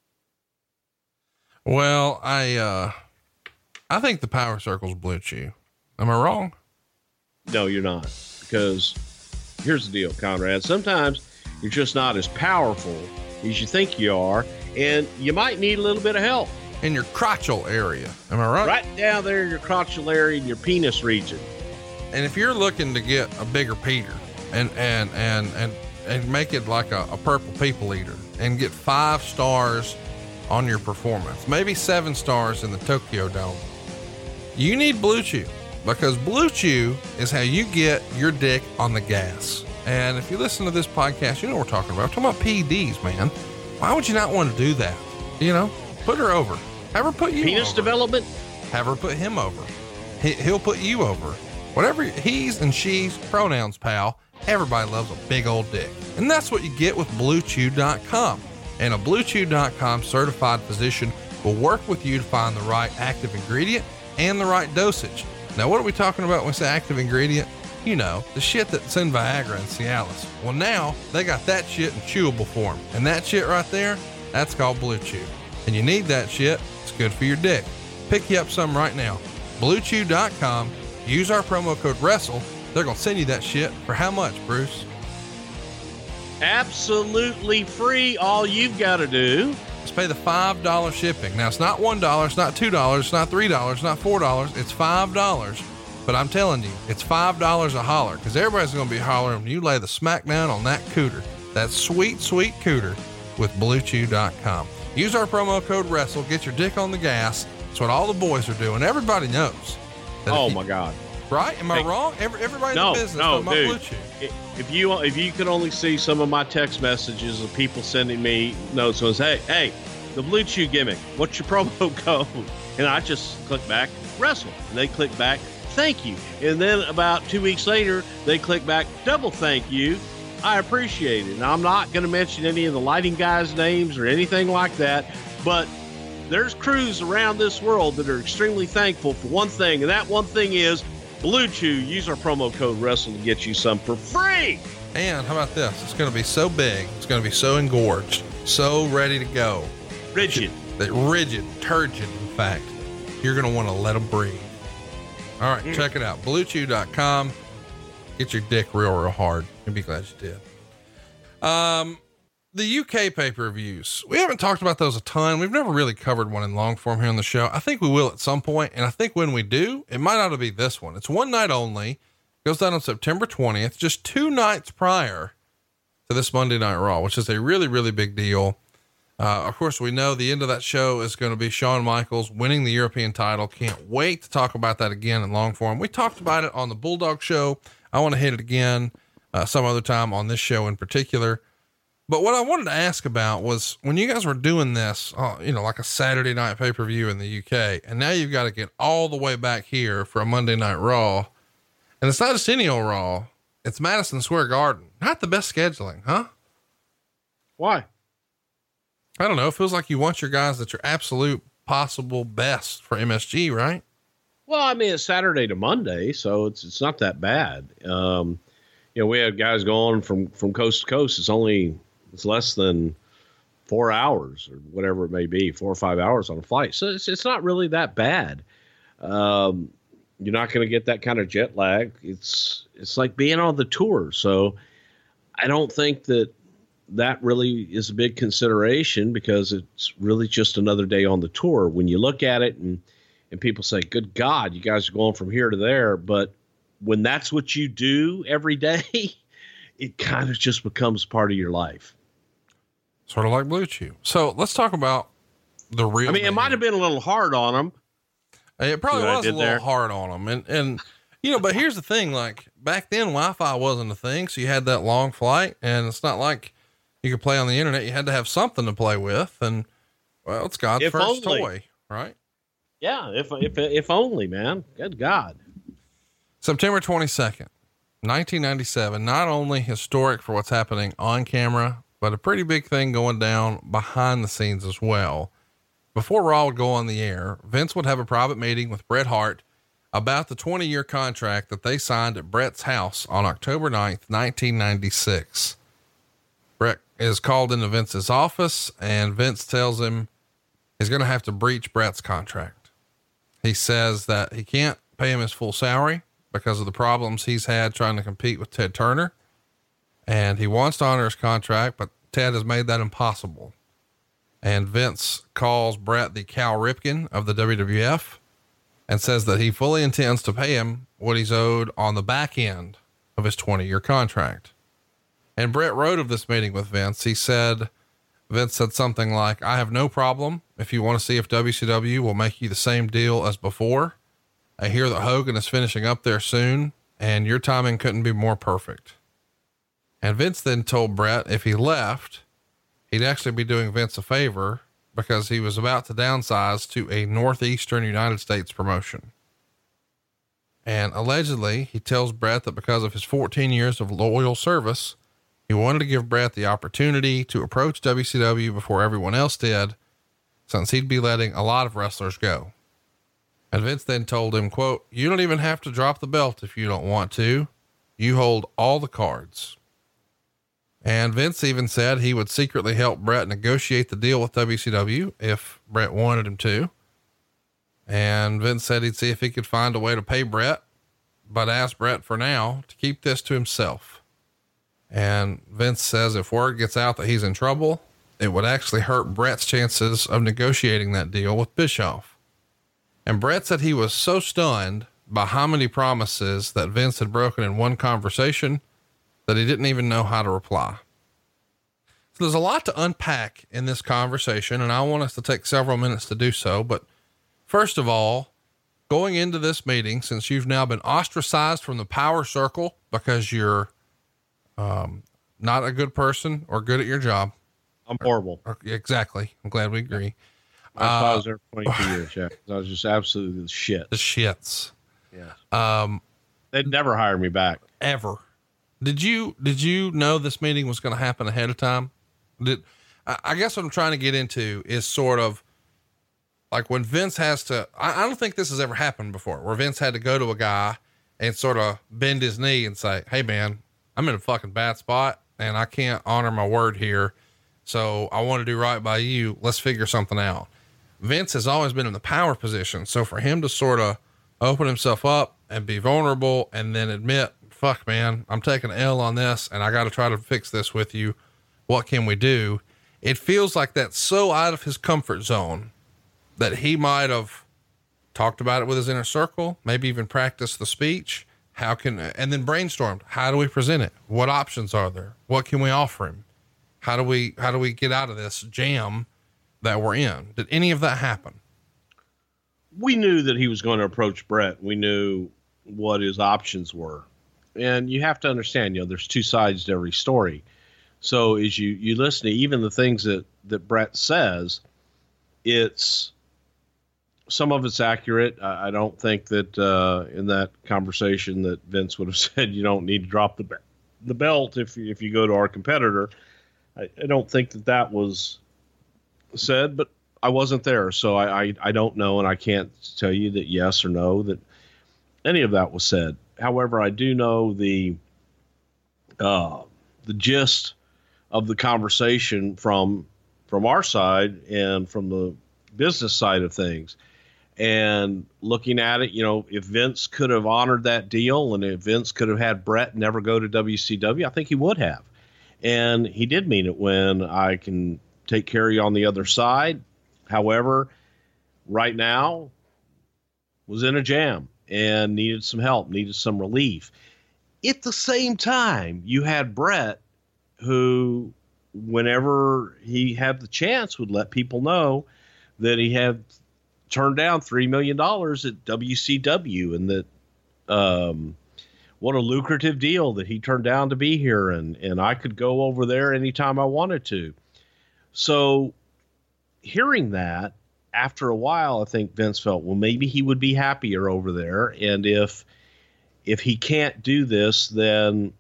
Well, I, uh, I think the power circle's Blue Chew. Am I wrong? No, you're not, because here's the deal, Conrad. Sometimes you're just not as powerful as you think you are, and you might need a little bit of help. In your crotchal area. Am I right? Right down there in your crotchal area, in your penis region. And if you're looking to get a bigger Peter and, and, and, and, and make it like a, a purple people eater and get five stars on your performance, maybe seven stars in the Tokyo Dome, you need Blue Chew, because Blue Chew is how you get your dick on the gas. And if you listen to this podcast, you know what we're talking about. We're talking about P E Ds, man. Why would you not want to do that? You know, put her over. Have her put you Penis over. development? Have her put him over. He, he'll put you over. Whatever he's and she's pronouns, pal. Everybody loves a big old dick. And that's what you get with Blue Chew dot com. And a Blue Chew dot com certified physician will work with you to find the right active ingredient and the right dosage. Now, what are we talking about when we say active ingredient? You know, the shit that's in Viagra and Cialis. Well, now they got that shit in chewable form. And that shit right there, that's called Blue Chew. And you need that shit. It's good for your dick. pick you up some right now. blue chew dot com. Use our promo code WRESTLE. They're going to send you that shit for how much, Bruce? Absolutely free. All you've got to do Just pay the five dollars shipping. Now, it's not one dollar, it's not two dollars, it's not three dollars, it's not four dollars, it's five dollars. But I'm telling you, it's five dollars a holler, because everybody's going to be hollering when you lay the smackdown on that cooter, that sweet, sweet cooter with blue chew dot com. Use our promo code WRESTLE, get your dick on the gas. That's what all the boys are doing. Everybody knows. Oh you, my God. Right? Am I Hey, wrong? Every, everybody no, in the business no, talking about dude. Blue Chew. If you if you could only see some of my text messages of people sending me notes was, hey, hey, the Blue Chew gimmick, what's your promo code? And I just click back, wrestle. And they click back, thank you. And then about two weeks later, they click back, double thank you. I appreciate it. Now, I'm not going to mention any of the lighting guys' names or anything like that, but there's crews around this world that are extremely thankful for one thing, and that one thing is Blue Chew. Use our promo code WRESTLE to get you some for free. And how about this? It's going to be so big, it's going to be so engorged, so ready to go. Rigid. That rigid, turgid, in fact. You're going to want to let them breathe. All right, mm. check it out. blue chew dot com. Get your dick real, real hard. You'll be glad you did. Um, the U K pay-per-views. We haven't talked about those a ton. We've never really covered one in long form here on the show. I think we will at some point, and I think when we do, it might not be this one. It's one night only. Goes down on September twentieth, just two nights prior to this Monday Night Raw, which is a really, really big deal. Uh, of course, we know the end of that show is going to be Shawn Michaels winning the European title. Can't wait to talk about that again in long form. We talked about it on the Bulldog show. I want to hit it again uh, some other time on this show in particular. But what I wanted to ask about was when you guys were doing this, uh, you know, like a Saturday night pay-per-view in the U K, and now you've got to get all the way back here for a Monday Night Raw. And it's not just any old Raw. It's Madison Square Garden. Not the best scheduling, huh? Why? I don't know. It feels like you want your guys at your absolute possible best for M S G, right? Well, I mean, it's Saturday to Monday, so it's it's not that bad. Um, you know, we have guys going from, from coast to coast. It's only, it's less than four hours or whatever it may be, four or five hours on a flight. So it's, it's not really that bad. Um, you're not going to get that kind of jet lag. It's, it's like being on the tour. So I don't think that that really is a big consideration because it's really just another day on the tour. When you look at it and, and people say, good God, you guys are going from here to there. But when that's what you do every day, it kind of just becomes part of your life. Sort of like Blue Chew. So let's talk about the real. I mean, it might have been a little hard on them. It probably was a little there. hard on them. And, and, you know, but here's the thing, like back then Wi-Fi wasn't a thing. So you had that long flight and it's not like you could play on the internet. You had to have something to play with. And well, it's God's If first only. toy, right? Yeah. If, if, if only, man, good God. September twenty-second, nineteen ninety-seven, not only historic for what's happening on camera, but a pretty big thing going down behind the scenes as well. Before Raw would go on the air, Vince would have a private meeting with Bret Hart about the twenty year contract that they signed at Bret's house on October ninth, nineteen ninety-six. Bret is called into Vince's office and Vince tells him he's going to have to breach Bret's contract. He says that he can't pay him his full salary because of the problems he's had trying to compete with Ted Turner. And he wants to honor his contract, but Ted has made that impossible. And Vince calls Bret the Cal Ripken of the W W F and says that he fully intends to pay him what he's owed on the back end of his twenty year contract. And Bret wrote of this meeting with Vince. He said, Vince said something like, I have no problem if you want to see if W C W will make you the same deal as before. I hear that Hogan is finishing up there soon and your timing couldn't be more perfect. And Vince then told Bret if he left, he'd actually be doing Vince a favor because he was about to downsize to a Northeastern United States promotion. And allegedly he tells Bret that because of his fourteen years of loyal service, he wanted to give Bret the opportunity to approach W C W before everyone else did, since he'd be letting a lot of wrestlers go. And Vince then told him, quote, you don't even have to drop the belt if you don't want to. You hold all the cards. And Vince even said he would secretly help Bret negotiate the deal with W C W if Bret wanted him to. And Vince said he'd see if he could find a way to pay Bret, but asked Bret for now to keep this to himself. And Vince says if word gets out that he's in trouble, it would actually hurt Bret's chances of negotiating that deal with Bischoff. And Bret said he was so stunned by how many promises that Vince had broken in one conversation that he didn't even know how to reply. So there's a lot to unpack in this conversation, and I want us to take several minutes to do so. But first of all, going into this meeting, since you've now been ostracized from the power circle because you're um, not a good person or good at your job. I'm horrible. Or, or, exactly. I'm glad we agree. I thought I was there for twenty-two years. Yeah. I was just absolutely the shit. The shits. Yeah. Um, They'd never hire me back. Ever. Did you, did you know this meeting was going to happen ahead of time? Did, I, I guess what I'm trying to get into is sort of like when Vince has to, I, I don't think this has ever happened before, where Vince had to go to a guy and sort of bend his knee and say, hey man, I'm in a fucking bad spot and I can't honor my word here. So I want to do right by you. Let's figure something out. Vince has always been in the power position. So for him to sort of open himself up and be vulnerable and then admit, fuck man, I'm taking an L on this and I got to try to fix this with you. What can we do? It feels like that's so out of his comfort zone that he might have talked about it with his inner circle, maybe even practiced the speech. How can, and then brainstormed, how do we present it? What options are there? What can we offer him? How do we, how do we get out of this jam that we're in? Did any of that happen? We knew that he was going to approach Bret. We knew what his options were. And you have to understand, you know, there's two sides to every story. So as you, you listen to even the things that, that Bret says, it's, some of it's accurate. I, I don't think that, uh, in that conversation that Vince would have said, you don't need to drop the, the belt if you, if you go to our competitor. I, I don't think that that was said, but I wasn't there. So I, I, I don't know. And I can't tell you that yes or no, that any of that was said. However, I do know the, uh, the gist of the conversation from, from our side and from the business side of things. And looking at it, you know, if Vince could have honored that deal and if Vince could have had Bret never go to W C W, I think he would have. And he did mean it when I can take care of you on the other side. However, right now was in a jam and needed some help, needed some relief. At the same time, you had Bret who, whenever he had the chance, would let people know that he had turned down three million dollars at W C W and that, um, what a lucrative deal that he turned down to be here. And, and I could go over there anytime I wanted to. So hearing that, after a while, I think Vince felt, well, maybe he would be happier over there. And if, if he can't do this, then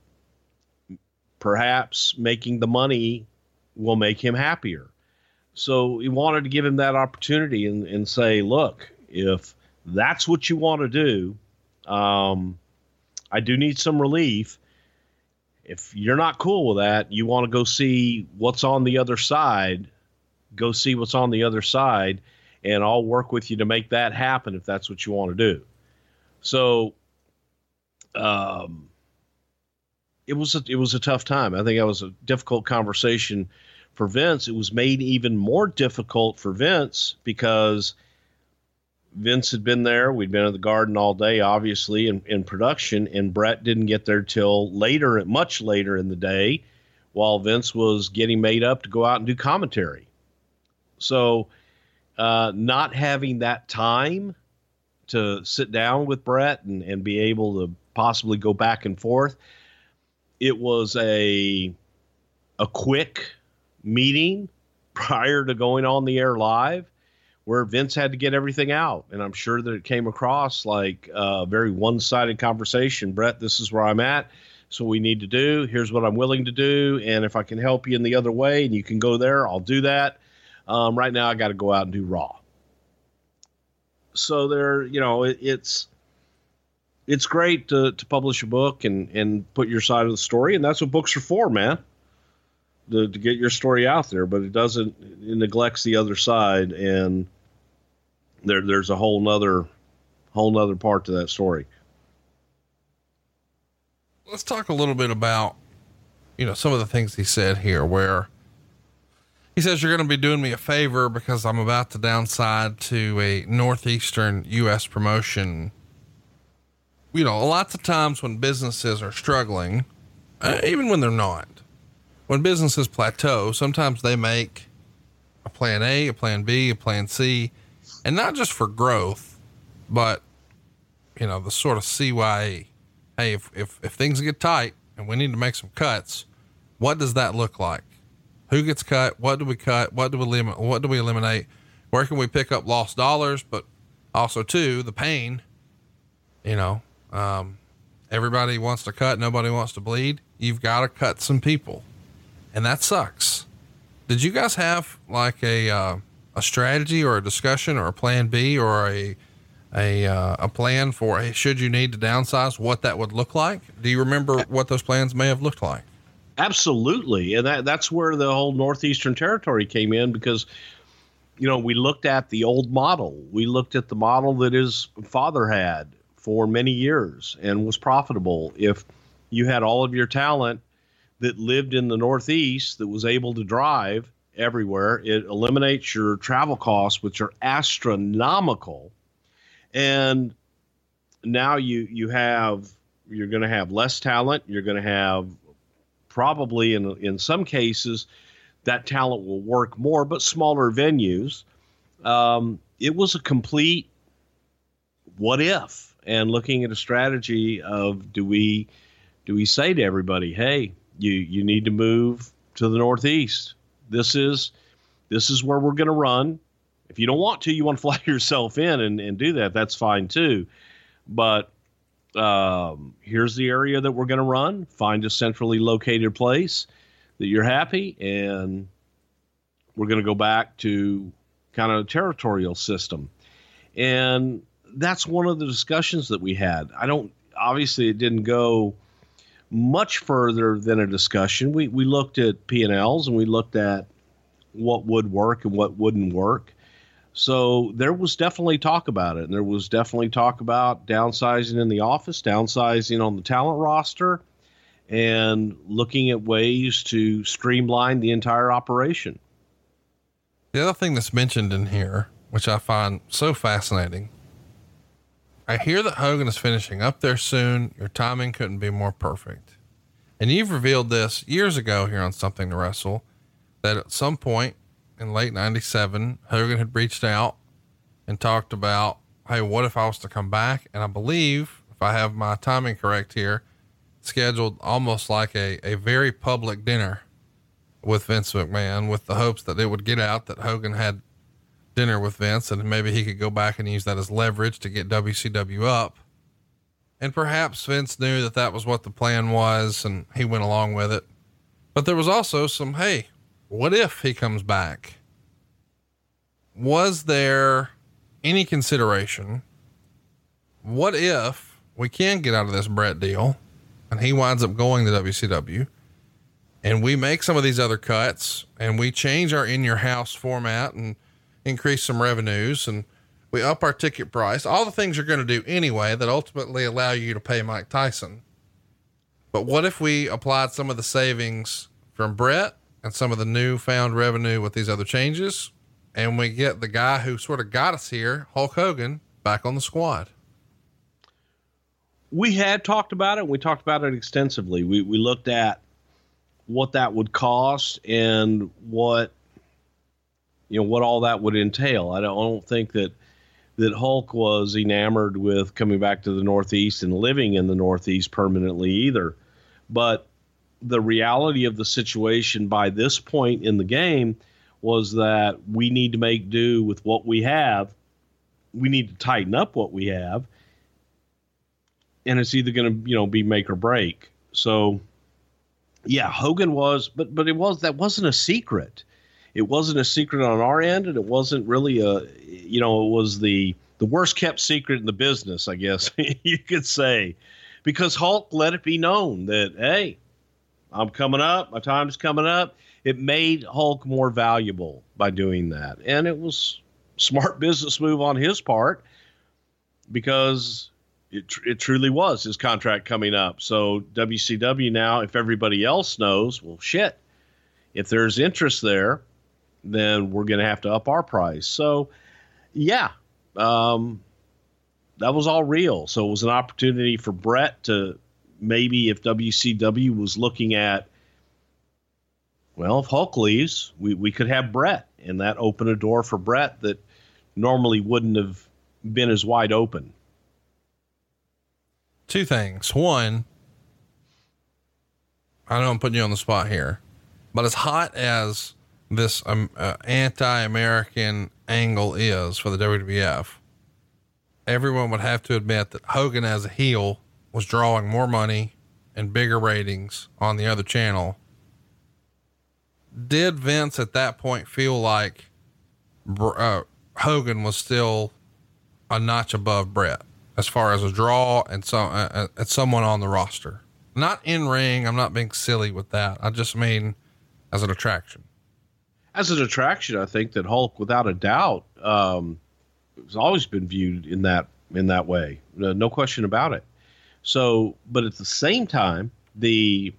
perhaps making the money will make him happier. So he wanted to give him that opportunity and, and say, look, if that's what you want to do, um, I do need some relief. If you're not cool with that, you want to go see what's on the other side, go see what's on the other side, and I'll work with you to make that happen if that's what you want to do. So, um, it was a, it was a tough time. I think it was a difficult conversation for Vince. It was made even more difficult for Vince because Vince had been there. We'd been at the Garden all day, obviously, in, in production, and Bret didn't get there till later, much later in the day, while Vince was getting made up to go out and do commentary. So, uh, not having that time to sit down with Bret and, and be able to possibly go back and forth, it was a, a quick meeting prior to going on the air live where Vince had to get everything out. And I'm sure that it came across like a very one-sided conversation. Bret, this is where I'm at. So we need to do, here's what I'm willing to do. And if I can help you in the other way and you can go there, I'll do that. Um, right now I got to go out and do Raw. So there, you know, it, it's, it's great to, to publish a book and, and put your side of the story. And that's what books are for, man. To, to get your story out there, but it doesn't, it neglects the other side. And there there's a whole nother whole nother part to that story. Let's talk a little bit about, you know, some of the things he said here, where he says, you're going to be doing me a favor because I'm about to downside to a Northeastern U S promotion. You know, lots of times when businesses are struggling, uh, even when they're not, when businesses plateau, sometimes they make a plan A, a plan B, a plan C, and not just for growth, but, you know, the sort of C Y E. Hey, if, if, if things get tight and we need to make some cuts, what does that look like? Who gets cut? What do we cut? What do we limit? What do we eliminate? Where can we pick up lost dollars? But also too, the pain, you know, um, everybody wants to cut. Nobody wants to bleed. You've got to cut some people, and that sucks. Did you guys have like a, uh, a strategy or a discussion or a plan B or a, a, uh, a plan for, hey, should you need to downsize, what that would look like? Do you remember what those plans may have looked like? Absolutely. And that, that's where the whole Northeastern Territory came in, because, you know, we looked at the old model. We looked at the model that his father had for many years and was profitable. If you had all of your talent that lived in the Northeast that was able to drive everywhere, it eliminates your travel costs, which are astronomical. And now you, you have, you're going to have less talent. You're going to have probably in, in some cases that talent will work more, but smaller venues. Um, it was a complete what if, and looking at a strategy of, do we, do we say to everybody, hey, you, you need to move to the Northeast. This is, this is where we're going to run. If you don't want to, you want to fly yourself in and, and do that, that's fine too. But um, here's the area that we're going to run. Find a centrally located place that you're happy, and we're going to go back to kind of a territorial system. And that's one of the discussions that we had. I don't, obviously it didn't go much further than a discussion. We, we looked at P and L's and we looked at what would work and what wouldn't work. So there was definitely talk about it. And there was definitely talk about downsizing in the office, downsizing on the talent roster, and looking at ways to streamline the entire operation. The other thing that's mentioned in here, which I find so fascinating, I hear that Hogan is finishing up there soon. Your timing couldn't be more perfect. And you've revealed this years ago here on Something to Wrestle, that at some point in late ninety-seven, Hogan had reached out and talked about, hey, what if I was to come back? And I believe, if I have my timing correct here, scheduled almost like a, a very public dinner with Vince McMahon, with the hopes that it would get out that Hogan had dinner with Vince, and maybe he could go back and use that as leverage to get W C W up. And perhaps Vince knew that that was what the plan was, and he went along with it. But there was also some, hey, what if he comes back? Was there any consideration? What if we can get out of this Brett deal and he winds up going to W C W, and we make some of these other cuts and we change our in your house format and increase some revenues, and we up our ticket price, all the things you're going to do anyway that ultimately allow you to pay Mike Tyson. But what if we applied some of the savings from Brett and some of the newfound revenue with these other changes, and we get the guy who sort of got us here, Hulk Hogan, back on the squad? We had talked about it. We talked about it extensively. We, we looked at what that would cost and what, you know, what all that would entail. I don't, I don't think that, that Hulk was enamored with coming back to the Northeast and living in the Northeast permanently either. But the reality of the situation by this point in the game was that we need to make do with what we have. We need to tighten up what we have, and it's either going to, you know, be make or break. So yeah, Hogan was, but, but it was, that wasn't a secret. It wasn't a secret on our end, and it wasn't really a, you know, it was the, the worst kept secret in the business, I guess you could say, because Hulk let it be known that, hey, I'm coming up, my time's coming up. It made Hulk more valuable by doing that. And it was, smart business move on his part, because it, tr- it truly was his contract coming up. So W C W now, if everybody else knows, well, shit, if there's interest there, then we're going to have to up our price. So, yeah, um, that was all real. So it was an opportunity for Brett to maybe, if W C W was looking at, well, if Hulk leaves, we, we could have Brett, and that opened a door for Brett that normally wouldn't have been as wide open. Two things. One, I know I'm putting you on the spot here, but as hot as this um, uh, anti-American angle is for the W W F, everyone would have to admit that Hogan as a heel was drawing more money and bigger ratings on the other channel. Did Vince at that point feel like uh, Hogan was still a notch above Brett as far as a draw and so uh, uh, someone on the roster? Not in ring. I'm not being silly with that. I just mean as an attraction. As an attraction, I think that Hulk, without a doubt, um, has always been viewed in that in that way. No, no question about it. So, but at the same time, the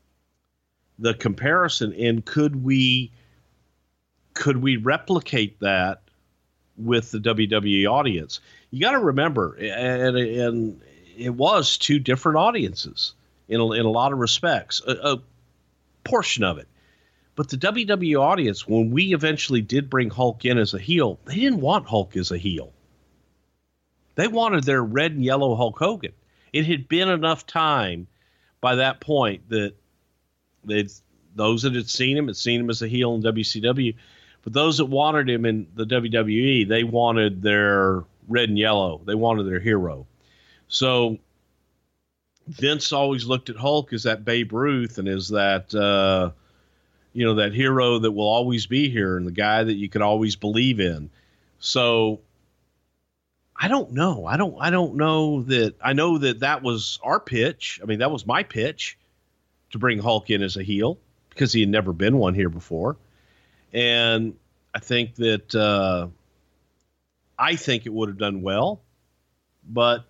the comparison in could we could we replicate that with the W W E audience? You got to remember, and, and it was two different audiences in a, in a lot of respects, a, a portion of it. But the W W E audience, when we eventually did bring Hulk in as a heel, they didn't want Hulk as a heel. They wanted their red and yellow Hulk Hogan. It had been enough time by that point that they'd, those that had seen him had seen him as a heel in W C W. But those that wanted him in the W W E, they wanted their red and yellow. They wanted their hero. So Vince always looked at Hulk as that Babe Ruth and as that, uh, you know, that hero that will always be here and the guy that you could always believe in. So I don't know. I don't, I don't know that I know that that was our pitch. I mean, that was my pitch to bring Hulk in as a heel because he had never been one here before. And I think that, uh, I think it would have done well, but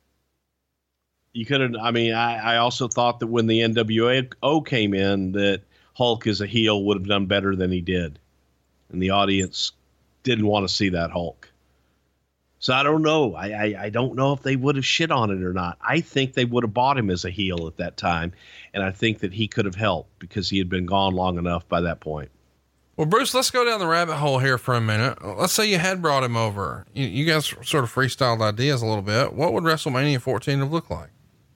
you could have, I mean, I, I also thought that when the N W O came in that Hulk as a heel would have done better than he did. And the audience didn't want to see that Hulk. So I don't know. I, I, I don't know if they would have shit on it or not. I think they would have bought him as a heel at that time. And I think that he could have helped because he had been gone long enough by that point. Well, Bruce, let's go down the rabbit hole here for a minute. Let's say you had brought him over. You, you guys sort of freestyled ideas a little bit. What would WrestleMania fourteen have looked like?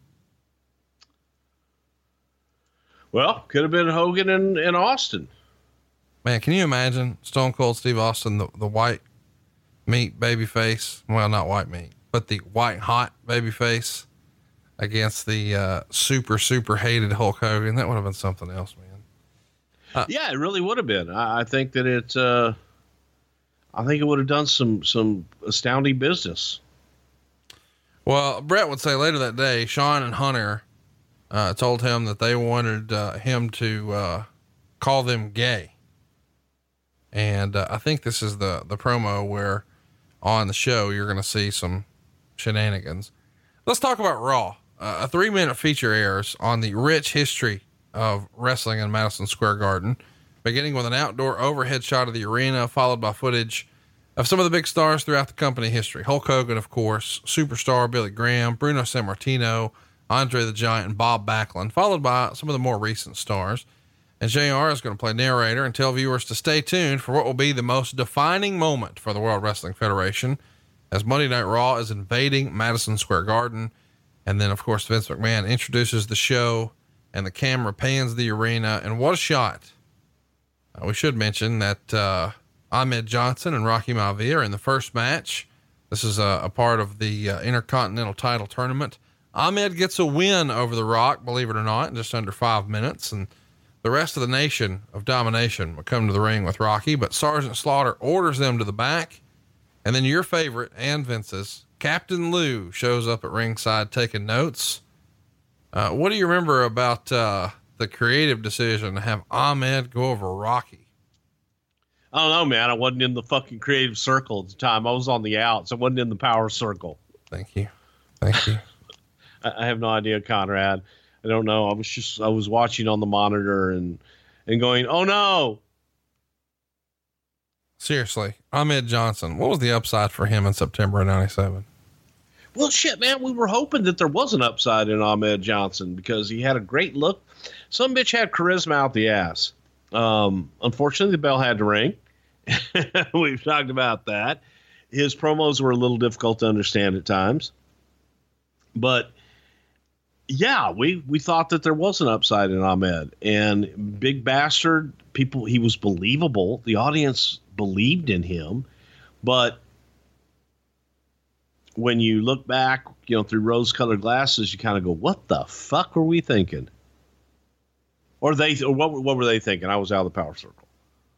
Well, could have been Hogan and, and Austin. Man, can you imagine Stone Cold Steve Austin, the, the white meat baby face? Well, not white meat, but the white hot baby face against the uh, super, super hated Hulk Hogan. That would have been something else, man. Uh, yeah, it really would have been. I, I think that it, uh, I think it would have done some, some astounding business. Well, Brett would say later that day, Shawn and Hunter uh, told him that they wanted uh, him to uh, call them gay. And uh, I think this is the, the promo where on the show, you're going to see some shenanigans. Let's talk about Raw. Uh, a three minute feature airs on the rich history of wrestling in Madison Square Garden, beginning with an outdoor overhead shot of the arena, followed by footage of some of the big stars throughout the company history. Hulk Hogan, of course, Superstar, Billy Graham, Bruno Sammartino, Andre the Giant, and Bob Backlund, followed by some of the more recent stars. And J R is going to play narrator and tell viewers to stay tuned for what will be the most defining moment for the World Wrestling Federation as Monday Night Raw is invading Madison Square Garden. And then, of course, Vince McMahon introduces the show and the camera pans the arena, and what a shot. Uh, we should mention that, uh, Ahmed Johnson and Rocky Maivia are in the first match. This is a, a part of the uh, Intercontinental title tournament. Ahmed gets a win over The Rock, believe it or not, in just under five minutes. And the rest of the nation of domination will come to the ring with Rocky, but Sergeant Slaughter orders them to the back. And then your favorite and Vince's Captain Lou shows up at ringside taking notes. Uh, what do you remember about, uh, the creative decision to have Ahmed go over Rocky? I don't know, man. I wasn't in the fucking creative circle at the time. I was on the outs. I wasn't in the power circle. Thank you. Thank you. I, I have no idea, Conrad. I don't know. I was just, I was watching on the monitor and, and going, oh no. Seriously, Ahmed Johnson, what was the upside for him in September of ninety-seven? Well, shit, man, we were hoping that there was an upside in Ahmed Johnson because he had a great look. Some bitch had charisma out the ass. Um, unfortunately, the bell had to ring. We've talked about that. His promos were a little difficult to understand at times. But, yeah, we, we thought that there was an upside in Ahmed. And Big Bastard, people, he was believable. The audience believed in him. But when you look back, you know, through rose-colored glasses, you kind of go, "What the fuck were we thinking?" Or they, or what, what were they thinking? I was out of the power circle.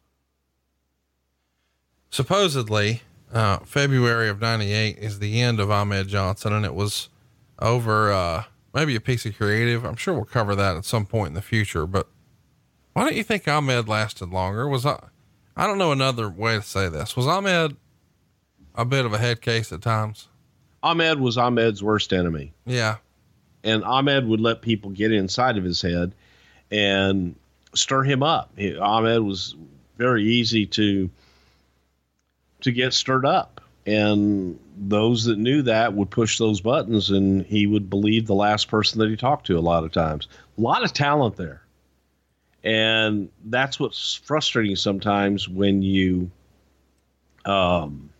Supposedly, uh, February of ninety-eight is the end of Ahmed Johnson, and it was over uh, maybe a piece of creative. I'm sure we'll cover that at some point in the future. But why don't you think Ahmed lasted longer? Was I? I don't know another way to say this. Was Ahmed a bit of a head case at times? Ahmed was Ahmed's worst enemy. Yeah. And Ahmed would let people get inside of his head and stir him up. He, Ahmed was very easy to, to get stirred up. And those that knew that would push those buttons, and he would believe the last person that he talked to a lot of times. A lot of talent there. And that's what's frustrating sometimes when you, um,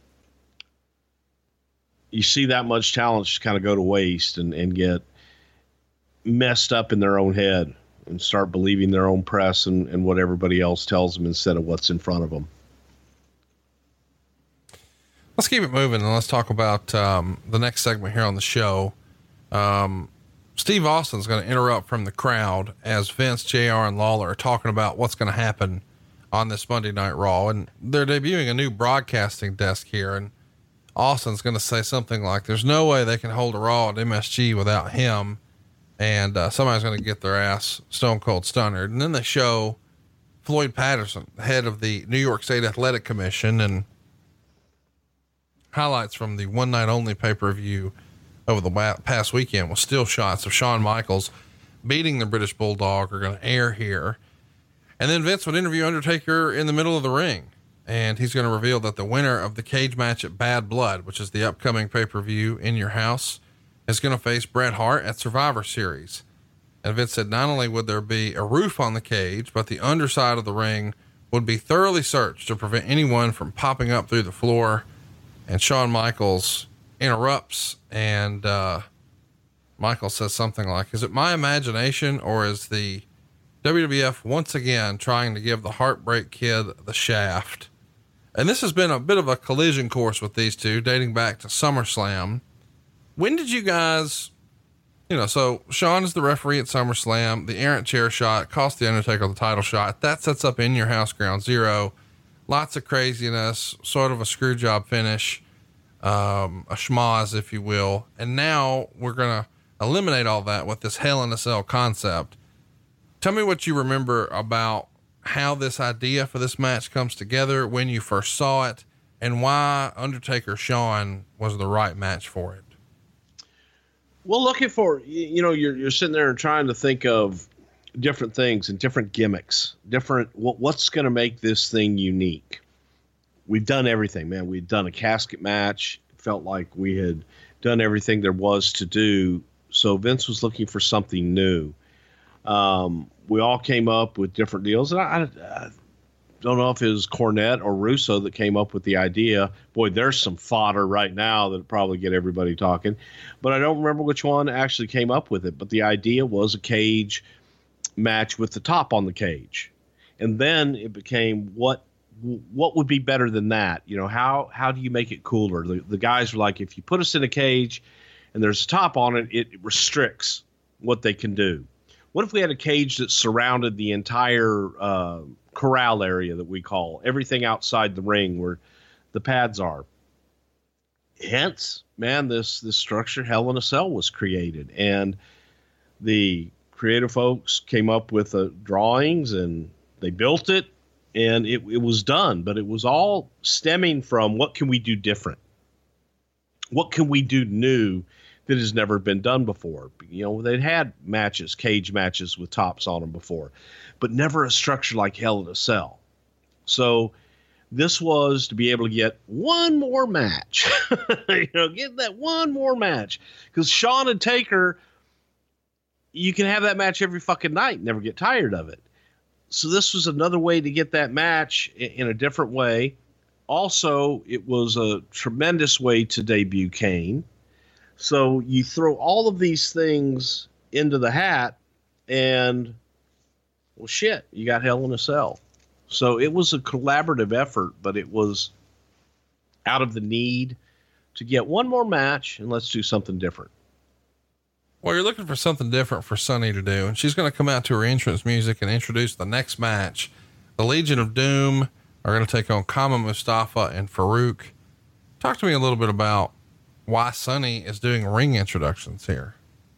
you see that much talent just kind of go to waste and, and get messed up in their own head and start believing their own press and, and what everybody else tells them instead of what's in front of them. Let's keep it moving and let's talk about um, the next segment here on the show. Um, Steve Austin's going to interrupt from the crowd as Vince, J R, and Lawler are talking about what's going to happen on this Monday Night Raw. And they're debuting a new broadcasting desk here. And Austin's going to say something like, there's no way they can hold a Raw at M S G without him. And uh, somebody's going to get their ass stone cold stunnered. And then they show Floyd Patterson, head of the New York State Athletic Commission, and highlights from the one night only pay-per-view over the past weekend with still shots of Shawn Michaels beating the British Bulldog are going to air here. And then Vince would interview Undertaker in the middle of the ring. And he's going to reveal that the winner of the cage match at Bad Blood, which is the upcoming pay-per-view in your house, is going to face Bret Hart at Survivor Series. And Vince said not only would there be a roof on the cage, but the underside of the ring would be thoroughly searched to prevent anyone from popping up through the floor. And Shawn Michaels interrupts, and uh, Michael says something like, is it my imagination, or is the W W F once again trying to give the Heartbreak Kid the shaft? And this has been a bit of a collision course with these two dating back to SummerSlam. When did you guys, you know, so Shawn is the referee at SummerSlam, the errant chair shot cost the Undertaker the title shot. That sets up In Your House Ground Zero. Lots of craziness, sort of a screw job finish, um, a schmoz, if you will. And now we're going to eliminate all that with this Hell in a Cell concept. Tell me what you remember about how this idea for this match comes together, when you first saw it, and why Undertaker Shawn was the right match for it. Well, looking for, you know, you're, you're sitting there and trying to think of different things and different gimmicks, different, what, what's going to make this thing unique. We've done everything, man. We'd done a casket match. It felt like we had done everything there was to do. So Vince was looking for something new. Um, we all came up with different deals. And I, I don't know if it was Cornette or Russo that came up with the idea. Boy, there's some fodder right now that probably get everybody talking, but I don't remember which one actually came up with it. But the idea was a cage match with the top on the cage. And then it became what, what would be better than that? You know, how, how do you make it cooler? The, the guys were like, if you put us in a cage and there's a top on it, it restricts what they can do. What if we had a cage that surrounded the entire uh, corral area that we call everything outside the ring where the pads are? Hence, man, this, this structure, Hell in a Cell, was created. And the creative folks came up with uh, drawings, and they built it. and it, it was done, but it was all stemming from what can we do different? What can we do new that has never been done before? You know, they'd had matches, cage matches with tops on them before, but never a structure like Hell in a Cell. So this was to be able to get one more match, you know, get that one more match, because Shawn and Taker, you can have that match every fucking night and never get tired of it. So this was another way to get that match in, in a different way. Also, it was a tremendous way to debut Kane. So you throw all of these things into the hat and, well, shit, you got Hell in a Cell. So it was a collaborative effort, but it was out of the need to get one more match and let's do something different. Well, you're looking for something different for Sunny to do, and she's going to come out to her entrance music and introduce the next match. The Legion of Doom are going to take on Kama Mustafa and Farouk. Talk to me a little bit about why Sunny is doing ring introductions here.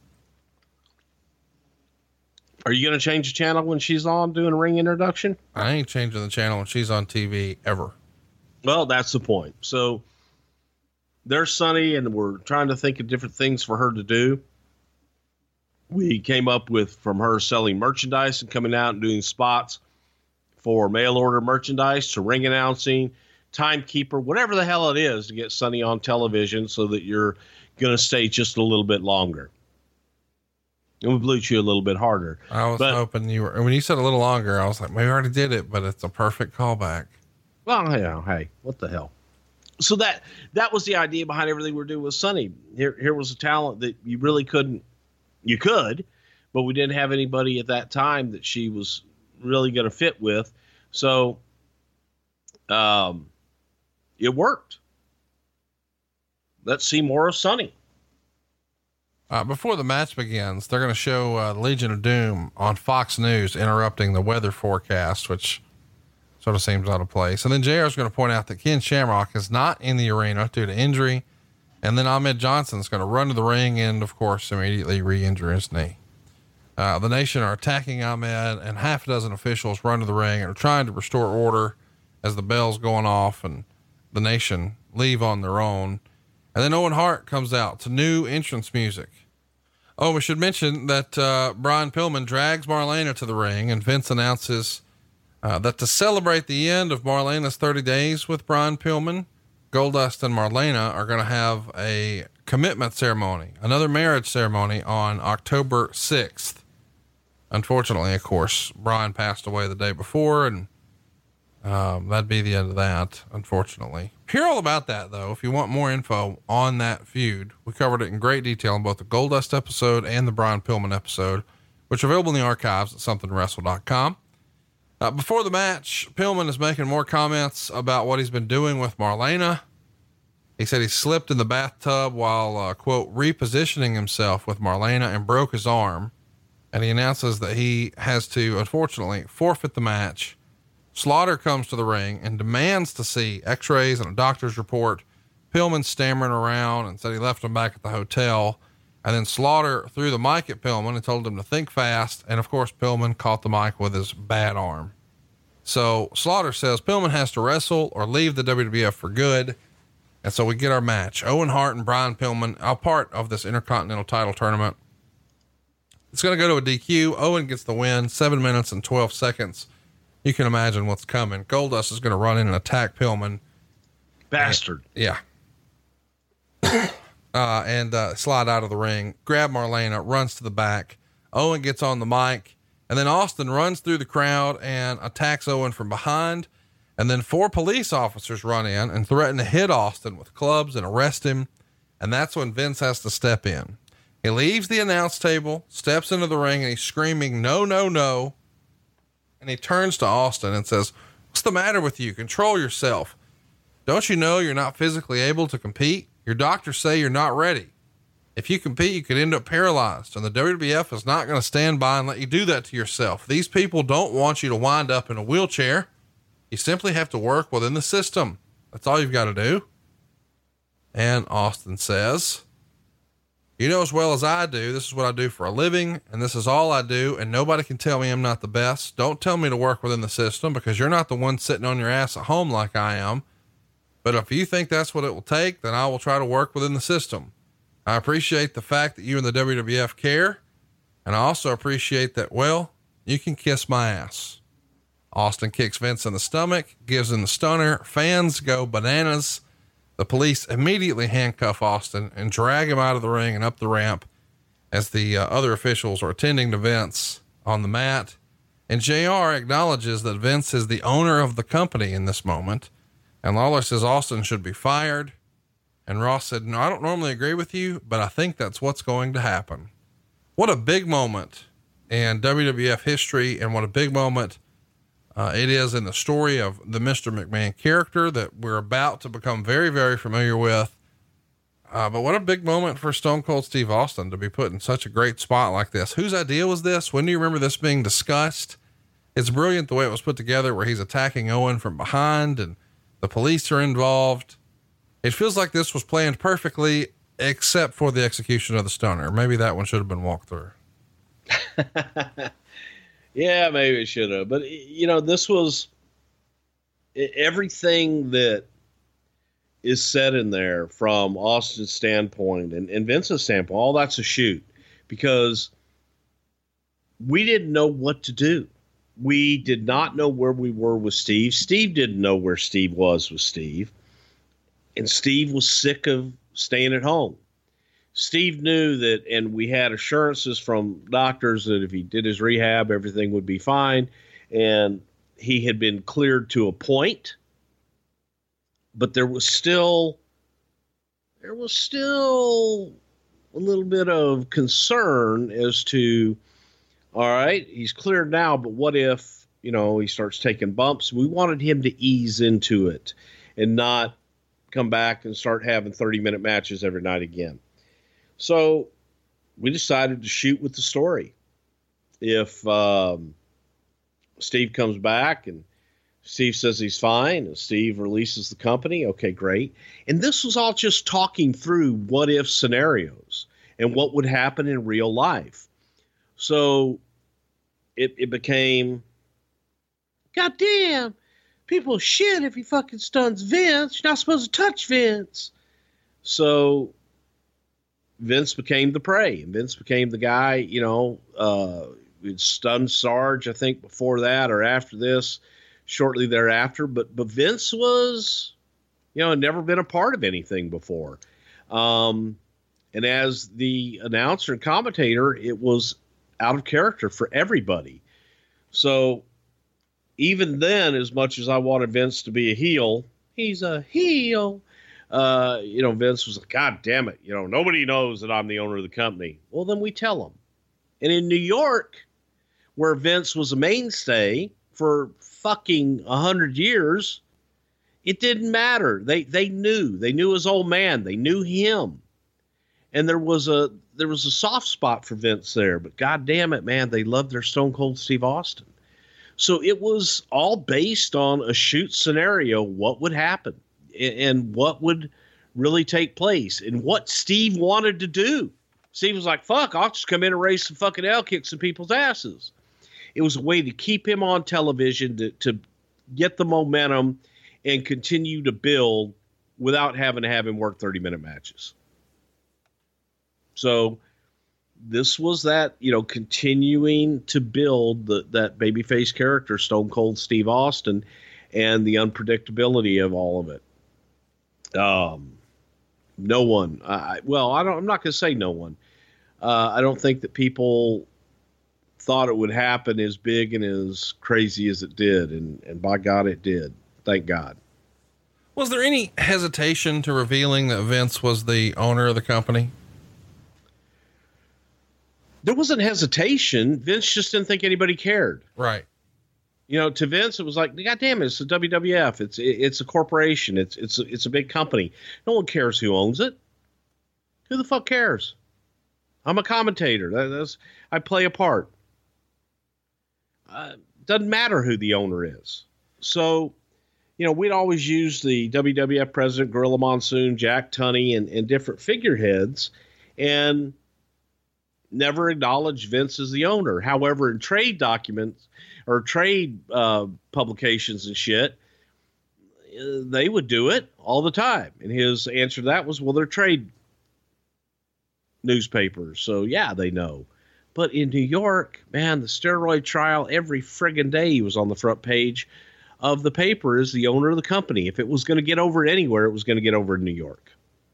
Are you going to change the channel when she's on doing a ring introduction? I ain't changing the channel when she's on T V ever. Well, that's the point. So there's Sunny, and we're trying to think of different things for her to do. We came up with from her selling merchandise and coming out and doing spots for mail order merchandise to ring announcing, timekeeper, whatever the hell it is, to get Sunny on television so that you're going to stay just a little bit longer. And we blew you a little bit harder. I was but, hoping you were, when you said a little longer, I was like, we already did it, but it's a perfect callback. Well, yeah, hey, what the hell? So that, that was the idea behind everything we're doing with Sunny. Here, here was a talent that you really couldn't, you could, but we didn't have anybody at that time that she was really going to fit with. So, um, it worked. Let's see more of Sunny. Uh, before the match begins, they're going to show uh, Legion of Doom on Fox News interrupting the weather forecast, which sort of seems out of place. And then J R is going to point out that Ken Shamrock is not in the arena due to injury. And then Ahmed Johnson's going to run to the ring and, of course, immediately re-injure his knee. Uh, the Nation are attacking Ahmed, and half a dozen officials run to the ring and are trying to restore order as the bell's going off and the Nation leave on their own. And then Owen Hart comes out to new entrance music. Oh, we should mention that uh, Brian Pillman drags Marlena to the ring, and Vince announces uh, that to celebrate the end of Marlena's thirty days with Brian Pillman, Goldust and Marlena are going to have a commitment ceremony, another marriage ceremony on October sixth. Unfortunately, of course, Brian passed away the day before, and um, that'd be the end of that, unfortunately. Hear all about that, though, if you want more info on that feud. We covered it in great detail in both the Goldust episode and the Brian Pillman episode, which are available in the archives at something wrestle dot com. Uh, before the match, Pillman is making more comments about what he's been doing with Marlena. He said he slipped in the bathtub while, uh, quote, repositioning himself with Marlena and broke his arm. And he announces that he has to, unfortunately, forfeit the match. Slaughter comes to the ring and demands to see x-rays and a doctor's report. Pillman stammering around and said he left him back at the hotel. And then Slaughter threw the mic at Pillman and told him to think fast. And of course, Pillman caught the mic with his bad arm. So Slaughter says Pillman has to wrestle or leave the W W F for good. And so we get our match. Owen Hart and Brian Pillman are part of this Intercontinental title tournament. It's going to go to a D Q. Owen gets the win, seven minutes and twelve seconds. You can imagine what's coming. Goldust is going to run in and attack Pillman. Bastard. And, yeah. uh, and, uh, slide out of the ring, grab Marlena, runs to the back. Owen gets on the mic, and then Austin runs through the crowd and attacks Owen from behind. And then four police officers run in and threaten to hit Austin with clubs and arrest him. And that's when Vince has to step in. He leaves the announce table, steps into the ring, and he's screaming, no, no, no. And he turns to Austin and says, what's the matter with you? Control yourself. Don't you know you're not physically able to compete? Your doctors say you're not ready. If you compete, you could end up paralyzed, and the W W F is not going to stand by and let you do that to yourself. These people don't want you to wind up in a wheelchair. You simply have to work within the system. That's all you've got to do. And Austin says, You know as well as I do, this is what I do for a living, and this is all I do, and nobody can tell me I'm not the best. Don't tell me to work within the system, because you're not the one sitting on your ass at home like I am. But if you think that's what it will take, then I will try to work within the system. I appreciate the fact that you and the W W F care, and I also appreciate that, well, you can kiss my ass. Austin kicks Vince in the stomach, gives him the stunner. Fans go bananas. The police immediately handcuff Austin and drag him out of the ring and up the ramp as the uh, other officials are attending to Vince on the mat. And J R acknowledges that Vince is the owner of the company in this moment. And Lawler says Austin should be fired. And Ross said, no, I don't normally agree with you, but I think that's what's going to happen. What a big moment in W W F history, and what a big moment Uh, it is in the story of the Mister McMahon character that we're about to become very, very familiar with. Uh, but what a big moment for Stone Cold Steve Austin to be put in such a great spot like this. Whose idea was this? When do you remember this being discussed? It's brilliant the way it was put together, where he's attacking Owen from behind and the police are involved. It feels like this was planned perfectly, except for the execution of the stunner. Maybe that one should have been walked through. Yeah, maybe it should have, but you know, this was everything that is said in there from Austin's standpoint and, and Vince's standpoint. All that's a shoot, because we didn't know what to do. We did not know where we were with Steve. Steve didn't know where Steve was with Steve, and Steve was sick of staying at home. Steve knew that, and we had assurances from doctors that if he did his rehab, everything would be fine. And he had been cleared to a point, but there was still, there was still a little bit of concern as to, all right, he's cleared now, but what if, you know, he starts taking bumps? We wanted him to ease into it and not come back and start having thirty minute matches every night again. So we decided to shoot with the story. If um, Steve comes back and Steve says he's fine and Steve releases the company, okay, great. And this was all just talking through what if scenarios and what would happen in real life. So it, it became, goddamn, people shit if he fucking stuns Vince. You're not supposed to touch Vince. So Vince became the prey, and Vince became the guy, you know, uh, stunned Sarge, I think before that or after this, shortly thereafter. But, but Vince was, you know, had never been a part of anything before. Um, and as the announcer and commentator, it was out of character for everybody. So even then, as much as I wanted Vince to be a heel, he's a heel. Uh, you know, Vince was like, God damn it. You know, nobody knows that I'm the owner of the company. Well, then we tell them. And in New York, where Vince was a mainstay for fucking a hundred years, it didn't matter. They, they knew, they knew his old man. They knew him. And there was a, there was a soft spot for Vince there, but God damn it, man, they loved their Stone Cold Steve Austin. So it was all based on a shoot scenario. What would happen? And what would really take place and what Steve wanted to do. Steve was like, fuck, I'll just come in and raise some fucking L kicks in people's asses. It was a way to keep him on television, to, to get the momentum and continue to build without having to have him work thirty minute matches. So this was that, you know, continuing to build the, that babyface character, Stone Cold Steve Austin, and the unpredictability of all of it. Um, no one, I, well, I don't, I'm not going to say no one. Uh, I don't think that people thought it would happen as big and as crazy as it did. And, and by God, it did. Thank God. Was there any hesitation to revealing that Vince was the owner of the company? There wasn't hesitation. Vince just didn't think anybody cared. Right. You know, to Vince, it was like, God damn it, it's the W W F. It's it's a corporation. It's it's it's a big company. No one cares who owns it. Who the fuck cares? I'm a commentator. That, that's I play a part. Uh, doesn't matter who the owner is. So, you know, we'd always use the W W F president, Gorilla Monsoon, Jack Tunney, and, and different figureheads. and never acknowledged Vince as the owner. However, in trade documents or trade uh, publications and shit, uh, they would do it all the time. And his answer to that was, well, they're trade newspapers. So yeah, they know. But in New York, man, the steroid trial, every friggin' day he was on the front page of the paper as the owner of the company. If it was going to get over anywhere, it was going to get over in New York.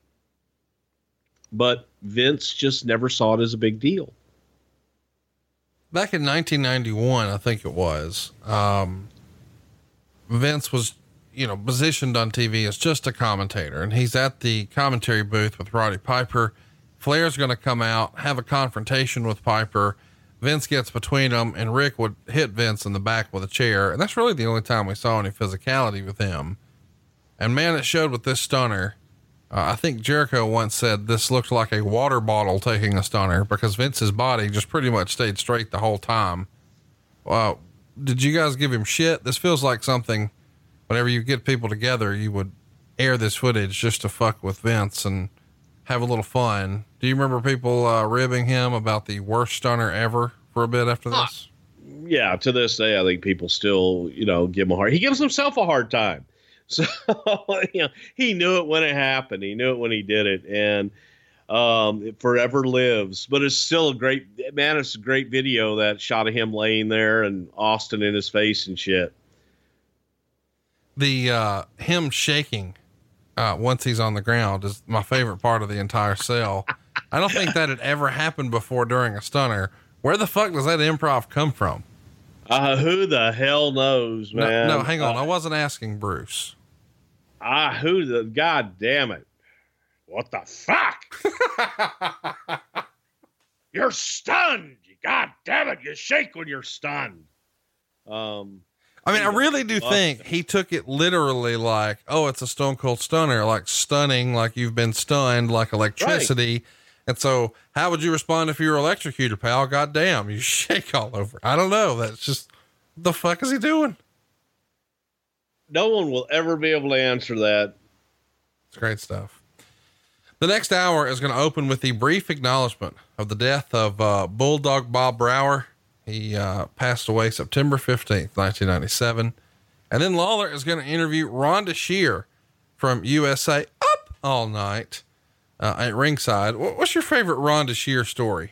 But Vince just never saw it as a big deal. Back in nineteen ninety-one, I think it was, um, Vince was, you know, positioned on T V as just a commentator, and he's at the commentary booth with Roddy Piper. Flair's going to come out, have a confrontation with Piper. Vince gets between them, and Rick would hit Vince in the back with a chair. And that's really the only time we saw any physicality with him. And man, it showed with this stunner. Uh, I think Jericho once said this looked like a water bottle taking a stunner, because Vince's body just pretty much stayed straight the whole time. Well, did you guys give him shit? This feels like something, whenever you get people together, you would air this footage just to fuck with Vince and have a little fun. Do you remember people uh, ribbing him about the worst stunner ever for a bit after this? Uh, yeah, to this day, I think people still, you know, give him a hard. He gives himself a hard time. So, you know, he knew it when it happened. He knew it when he did it, and um, it forever lives. But it's still a great, man. It's a great video, that shot of him laying there and Austin in his face and shit. The uh, him shaking uh, once he's on the ground is my favorite part of the entire cell. I don't think that had ever happened before during a stunner. Where the fuck does that improv come from? Uh, who the hell knows, man? No, no hang on. Uh, I wasn't asking Bruce. Ah, who the, God damn it. What the fuck? You're stunned. God damn it. You shake when you're stunned. Um, I mean, I really do think he took it literally like, oh, it's a stone cold stunner, like stunning, like you've been stunned, like electricity. Right. And so how would you respond if you were electrocuted, pal? God damn, you shake all over. I don't know. That's just, what the fuck is he doing? No one will ever be able to answer that. It's great stuff. The next hour is going to open with the brief acknowledgement of the death of uh, Bulldog Bob Brower. He uh, passed away September fifteenth, nineteen ninety-seven. And then Lawler is going to interview Rhonda Shear from U S A Up All Night uh, at ringside. What's your favorite Rhonda Shear story?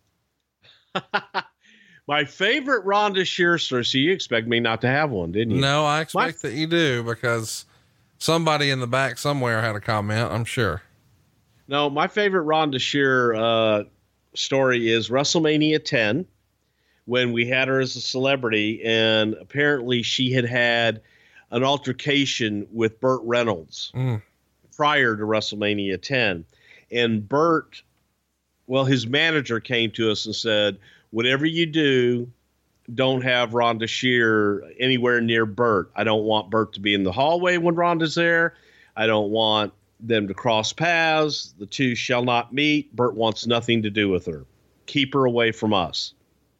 My favorite Rhonda Shear story. So you expect me not to have one, didn't you? No, I expect My- that you do, because somebody in the back somewhere had a comment, I'm sure. No, my favorite Rhonda Shear uh, story is WrestleMania ten, when we had her as a celebrity, and apparently she had had an altercation with Burt Reynolds mm. prior to WrestleMania ten. And Burt, well, his manager came to us and said, whatever you do, don't have Rhonda Shear anywhere near Burt. I don't want Burt to be in the hallway when Rhonda's there. I don't want them to cross paths. The two shall not meet. Burt wants nothing to do with her. Keep her away from us.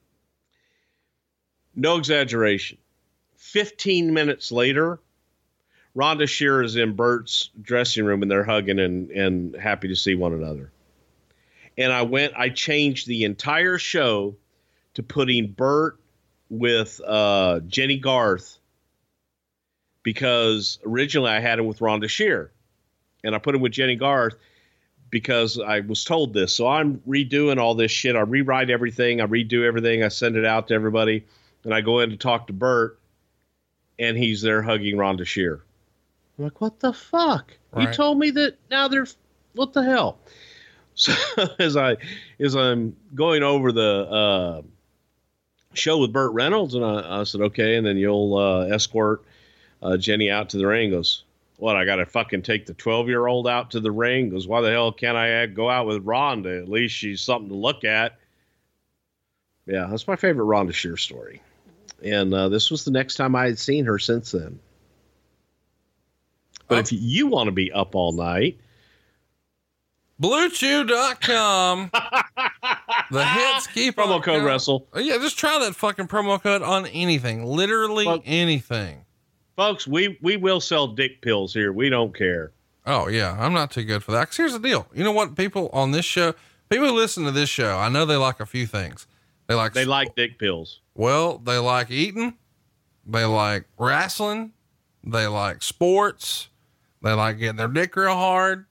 No exaggeration. fifteen minutes later, Rhonda Shear is in Burt's dressing room, and they're hugging and, and happy to see one another. And I went, I changed the entire show to putting Burt with uh, Jenny Garth, because originally I had him with Rhonda Shear, and I put him with Jenny Garth because I was told this. So I'm redoing all this shit. I rewrite everything. I redo everything. I send it out to everybody. And I go in to talk to Burt, and he's there hugging Rhonda Shear. I'm like, what the fuck? Right. You told me that now they're, what the hell? So as I, as I'm going over the uh, show with Burt Reynolds, and I, I said, okay. And then you'll uh, escort uh, Jenny out to the ring. He goes, what? I got to fucking take the twelve year old out to the ring. He goes, why the hell can't I go out with Rhonda? At least she's something to look at. Yeah. That's my favorite Rhonda Shear story. And uh, this was the next time I had seen her since then. But oh. if you want to be up all night, blue chew dot com. The hits keep promo on code coming. Wrestle. Yeah, just try that fucking promo code on anything. Literally Folks, anything. Folks, we, we will sell dick pills here. We don't care. Oh, yeah. I'm not too good for that. 'Cause here's the deal. You know what, people on this show, People who listen to this show, I know they like a few things. They like, They like dick pills. well, they like eating. They like wrestling. They like sports. They like getting their dick real hard.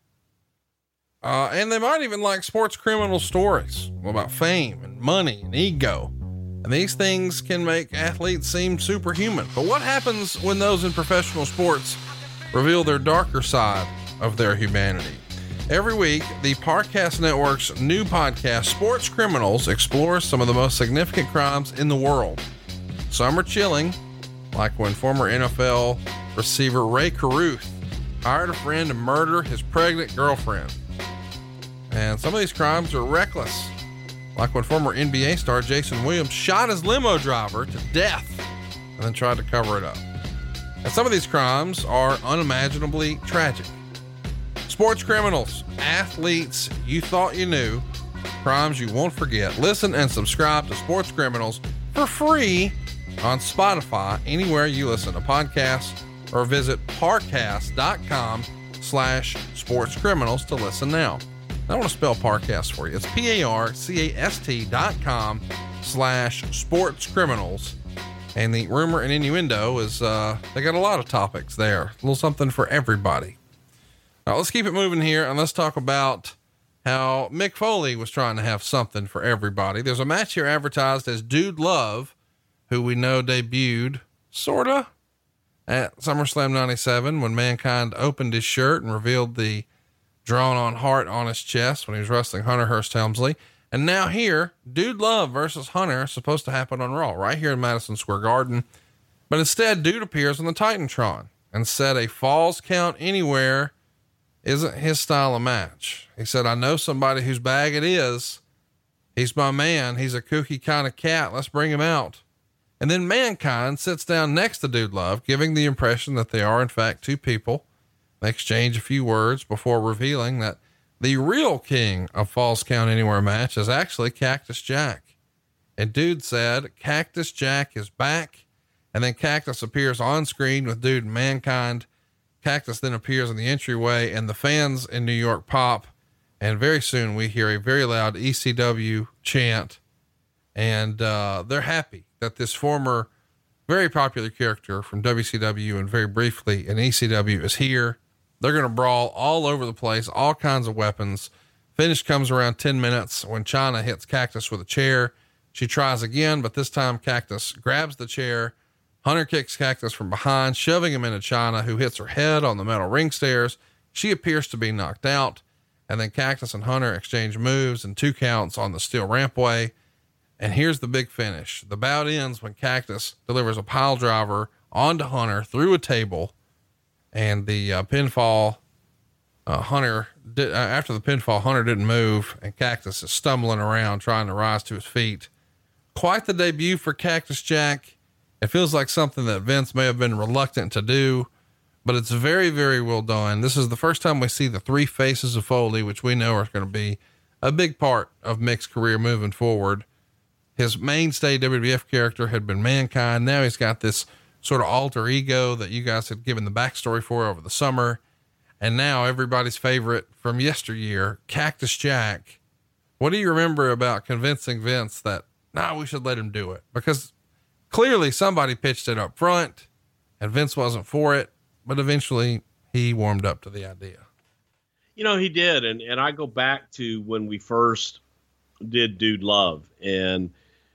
Uh, and they might even like sports criminal stories about fame and money and ego. And these things can make athletes seem superhuman. But what happens when those in professional sports reveal their darker side of their humanity? Every week, the Parcast Network's new podcast, Sports Criminals, explores some of the most significant crimes in the world. Some are chilling, like when former N F L receiver Ray Caruth hired a friend to murder his pregnant girlfriend. And some of these crimes are reckless, like when former N B A star Jason Williams shot his limo driver to death and then tried to cover it up. And some of these crimes are unimaginably tragic. Sports Criminals, athletes you thought you knew, crimes you won't forget. Listen and subscribe to Sports Criminals for free on Spotify, anywhere you listen to podcasts, or visit parcast.com slash sports criminals to listen now. I want to spell Parcast for you. It's P-A-R-C-A-S-T dot com slash sports criminals. And the rumor and innuendo is, uh, they got a lot of topics there. A little something for everybody. Now let's keep it moving here and let's talk about how Mick Foley was trying to have something for everybody. There's a match here advertised as Dude Love, who we know debuted sorta at SummerSlam ninety-seven when Mankind opened his shirt and revealed the drawn on heart on his chest when he was wrestling Hunter Hearst Helmsley. And now here, Dude Love versus Hunter is supposed to happen on Raw right here in Madison Square Garden. But instead, Dude appears on the Titantron and said a Falls Count Anywhere isn't his style of match. He said, I know somebody whose bag it is. He's my man. He's a kooky kind of cat. Let's bring him out. And then Mankind sits down next to Dude Love, giving the impression that they are in fact two people. They exchange a few words before revealing that the real king of Falls Count Anywhere match is actually Cactus Jack. And Dude said, Cactus Jack is back. And then Cactus appears on screen with Dude and Mankind. Cactus then appears in the entryway and the fans in New York pop. And very soon we hear a very loud E C W chant. And, uh, they're happy that this former very popular character from W C W and very briefly in E C W is here. They're going to brawl all over the place, all kinds of weapons. Finish comes around ten minutes when Chyna hits Cactus with a chair. She tries again, but this time Cactus grabs the chair. Hunter kicks Cactus from behind, shoving him into Chyna, who hits her head on the metal ring stairs. She appears to be knocked out. And then Cactus and Hunter exchange moves and two counts on the steel rampway. And here's the big finish. The bout ends when Cactus delivers a pile driver onto Hunter through a table. And the uh, pinfall, uh, Hunter did, uh, after the pinfall, Hunter didn't move and Cactus is stumbling around trying to rise to his feet. Quite the debut for Cactus Jack. It feels like something that Vince may have been reluctant to do, but it's very, very well done. This is the first time we see the three faces of Foley, which we know are going to be a big part of Mick's career moving forward. His mainstay W W F character had been Mankind. Now he's got this sort of alter ego that you guys had given the backstory for over the summer. And now everybody's favorite from yesteryear, Cactus Jack. What do you remember about convincing Vince that, nah, we should let him do it? Because clearly somebody pitched it up front and Vince wasn't for it, but eventually he warmed up to the idea. You know, he did. And, and I go back to when we first did Dude Love and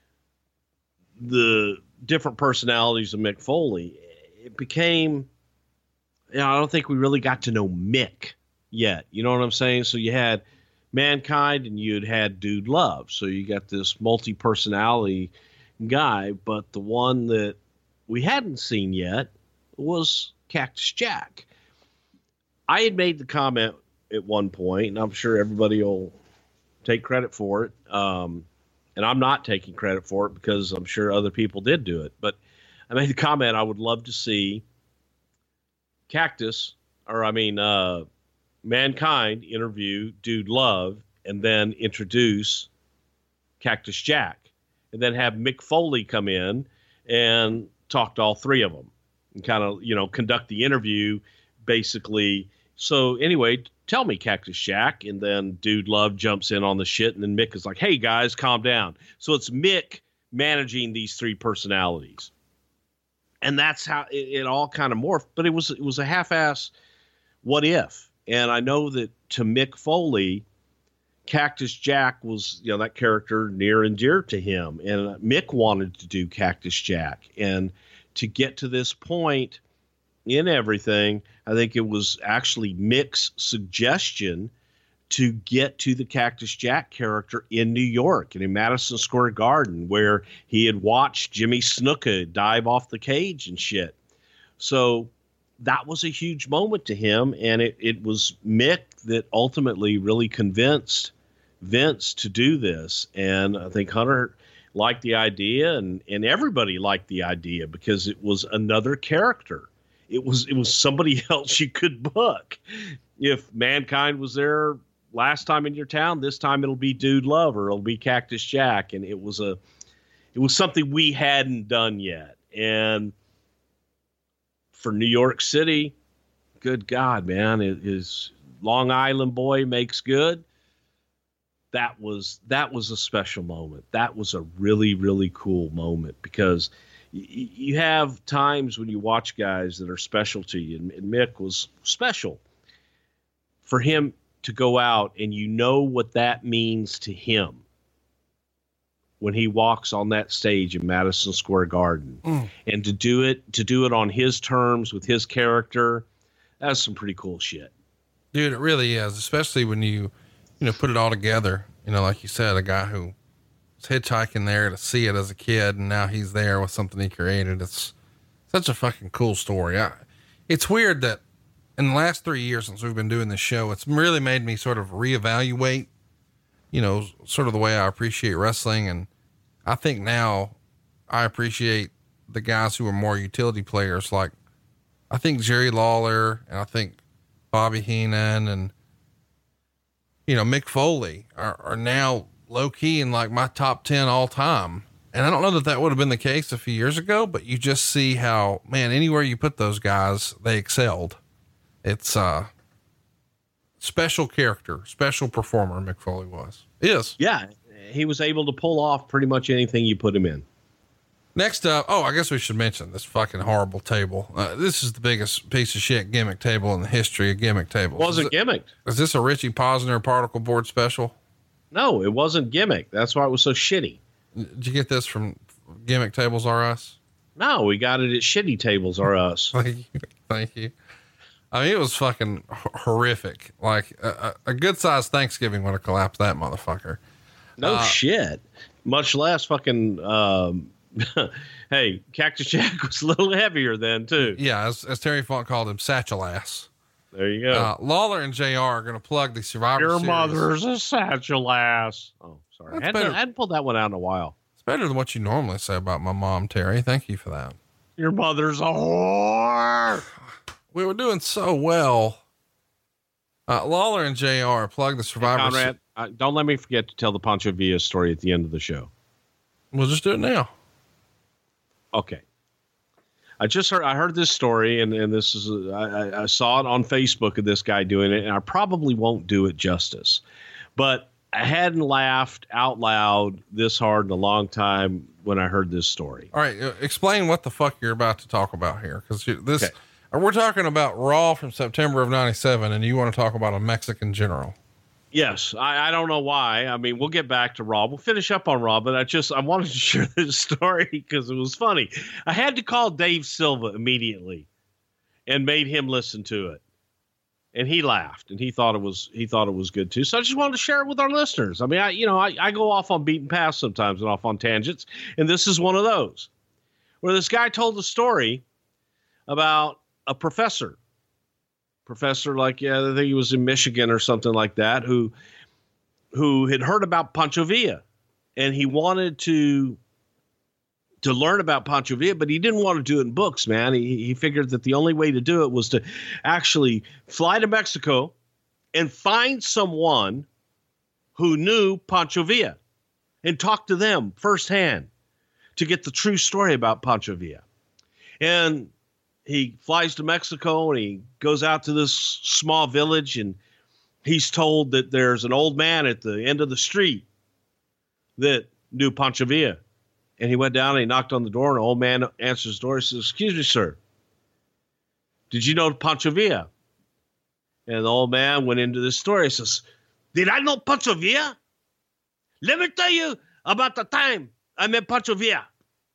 the different personalities of Mick Foley. It became, you know, I don't think we really got to know Mick yet. You know what I'm saying? So you had Mankind and you'd had Dude Love. So you got this multi-personality guy, but the one that we hadn't seen yet was Cactus Jack. I had made the comment at one point, and I'm sure everybody will take credit for it. Um, and I'm not taking credit for it because I'm sure other people did do it, but I made the comment, I would love to see Cactus, or I mean, uh, Mankind interview Dude Love and then introduce Cactus Jack. And then have Mick Foley come in and talk to all three of them and kind of, you know, conduct the interview basically So anyway, tell me, Cactus Jack. And then Dude Love jumps in on the shit. And then Mick is like, hey, guys, calm down. So it's Mick managing these three personalities. And that's how it, it all kind of morphed. But it was it was a half-ass what if. And I know that to Mick Foley, Cactus Jack was, you know, that character near and dear to him. And Mick wanted to do Cactus Jack. And to get to this point in everything, I think it was actually Mick's suggestion to get to the Cactus Jack character in New York and in Madison Square Garden, where he had watched Jimmy Snuka dive off the cage and shit. So that was a huge moment to him. And it, it was Mick that ultimately really convinced Vince to do this. And I think Hunter liked the idea, and, and everybody liked the idea because it was another character. It was, it was somebody else you could book. If Mankind was there last time in your town, this time it'll be Dude Love or it'll be Cactus Jack. And it was a, it was something we hadn't done yet. And for New York City, good God, man, it is Long Island boy makes good. That was, that was a special moment. That was a really, really cool moment because y- you have times when you watch guys that are special to you, and, and Mick was special. For him to go out and you know what that means to him when he walks on that stage in Madison Square Garden, mm. and to do it, to do it on his terms with his character, that's some pretty cool shit. Dude, it really is, especially when you, you know, put it all together, you know, like you said, a guy who was hitchhiking there to see it as a kid, and now he's there with something he created. It's such a fucking cool story. I, it's weird that in the last three years since we've been doing this show, it's really made me sort of reevaluate, you know, sort of the way I appreciate wrestling. And I think now I appreciate the guys who are more utility players. Like I think Jerry Lawler and I think Bobby Heenan and, you know, Mick Foley are, are now low key in like my top ten all time. And I don't know that that would have been the case a few years ago, but you just see how, man, anywhere you put those guys, they excelled. It's uh special character, special performer. Mick Foley was, is. Yeah. He was able to pull off pretty much anything you put him in. Next up, oh, I guess we should mention this fucking horrible table. Uh, this is the biggest piece of shit gimmick table in the history of gimmick tables. Wasn't is it, gimmicked. Is this a Richie Posner particle board special? No, it wasn't gimmick. That's why it was so shitty. Did you get this from Gimmick Tables R Us? No, we got it at Shitty Tables R Us. Thank you. Thank you. I mean, it was fucking h- horrific. Like a, a good sized Thanksgiving would have collapsed that motherfucker. No uh, shit. Much less fucking, um, hey, Cactus Jack was a little heavier then too. Yeah. As, as Terry Funk called him, satchel ass. There you go. Uh, Lawler and J R are going to plug the Survivor Your Series. mother's a satchel ass. Oh, sorry. I hadn't, I hadn't pulled that one out in a while. It's better than what you normally say about my mom, Terry. Thank you for that. Your mother's a whore. We were doing so well. Uh, Lawler and J R plug the Survivor. Hey, Conrad, uh, don't let me forget to tell the Pancho Villa story at the end of the show. We'll just do it now. Okay. I just heard, I heard this story and, and this is, uh, I, I saw it on Facebook of this guy doing it, and I probably won't do it justice, but I hadn't laughed out loud this hard in a long time when I heard this story. All right. Uh, explain what the fuck you're about to talk about here. Cause this, Okay. we're talking about Raw from September of ninety-seven, and you want to talk about a Mexican general. Yes. I, I don't know why. I mean, we'll get back to Raw. We'll finish up on Raw, but I just, I wanted to share this story because it was funny. I had to call Dave Silva immediately and made him listen to it. And he laughed and he thought it was, he thought it was good too. So I just wanted to share it with our listeners. I mean, I, you know, I, I go off on beaten paths sometimes and off on tangents. And this is one of those where this guy told a story about a professor, professor, like, yeah, I think he was in Michigan or something like that, who, who had heard about Pancho Villa and he wanted to, to learn about Pancho Villa, but he didn't want to do it in books, man. He, he figured that the only way to do it was to actually fly to Mexico and find someone who knew Pancho Villa and talk to them firsthand to get the true story about Pancho Villa. And he flies to Mexico and he goes out to this small village, and he's told that there's an old man at the end of the street that knew Pancho Villa. And he went down and he knocked on the door, and an old man answers the door. He says, "Excuse me, sir. Did you know Pancho Villa?" And the old man went into this story. He says, "Did I know Pancho Villa? Let me tell you about the time I met Pancho Villa.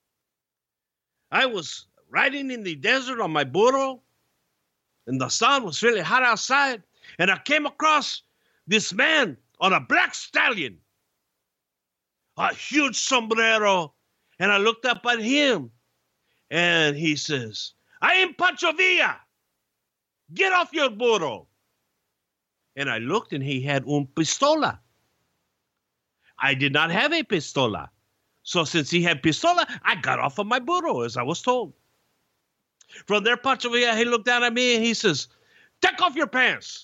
I was riding in the desert on my burro, and the sun was really hot outside, and I came across this man on a black stallion, a huge sombrero, and I looked up at him, and he says, 'I am Pancho Villa. Get off your burro.' And I looked, and he had un pistola. I did not have a pistola. So since he had pistola, I got off of my burro, as I was told. From there, Pancho Villa, he looked down at me, and he says, 'Take off your pants.'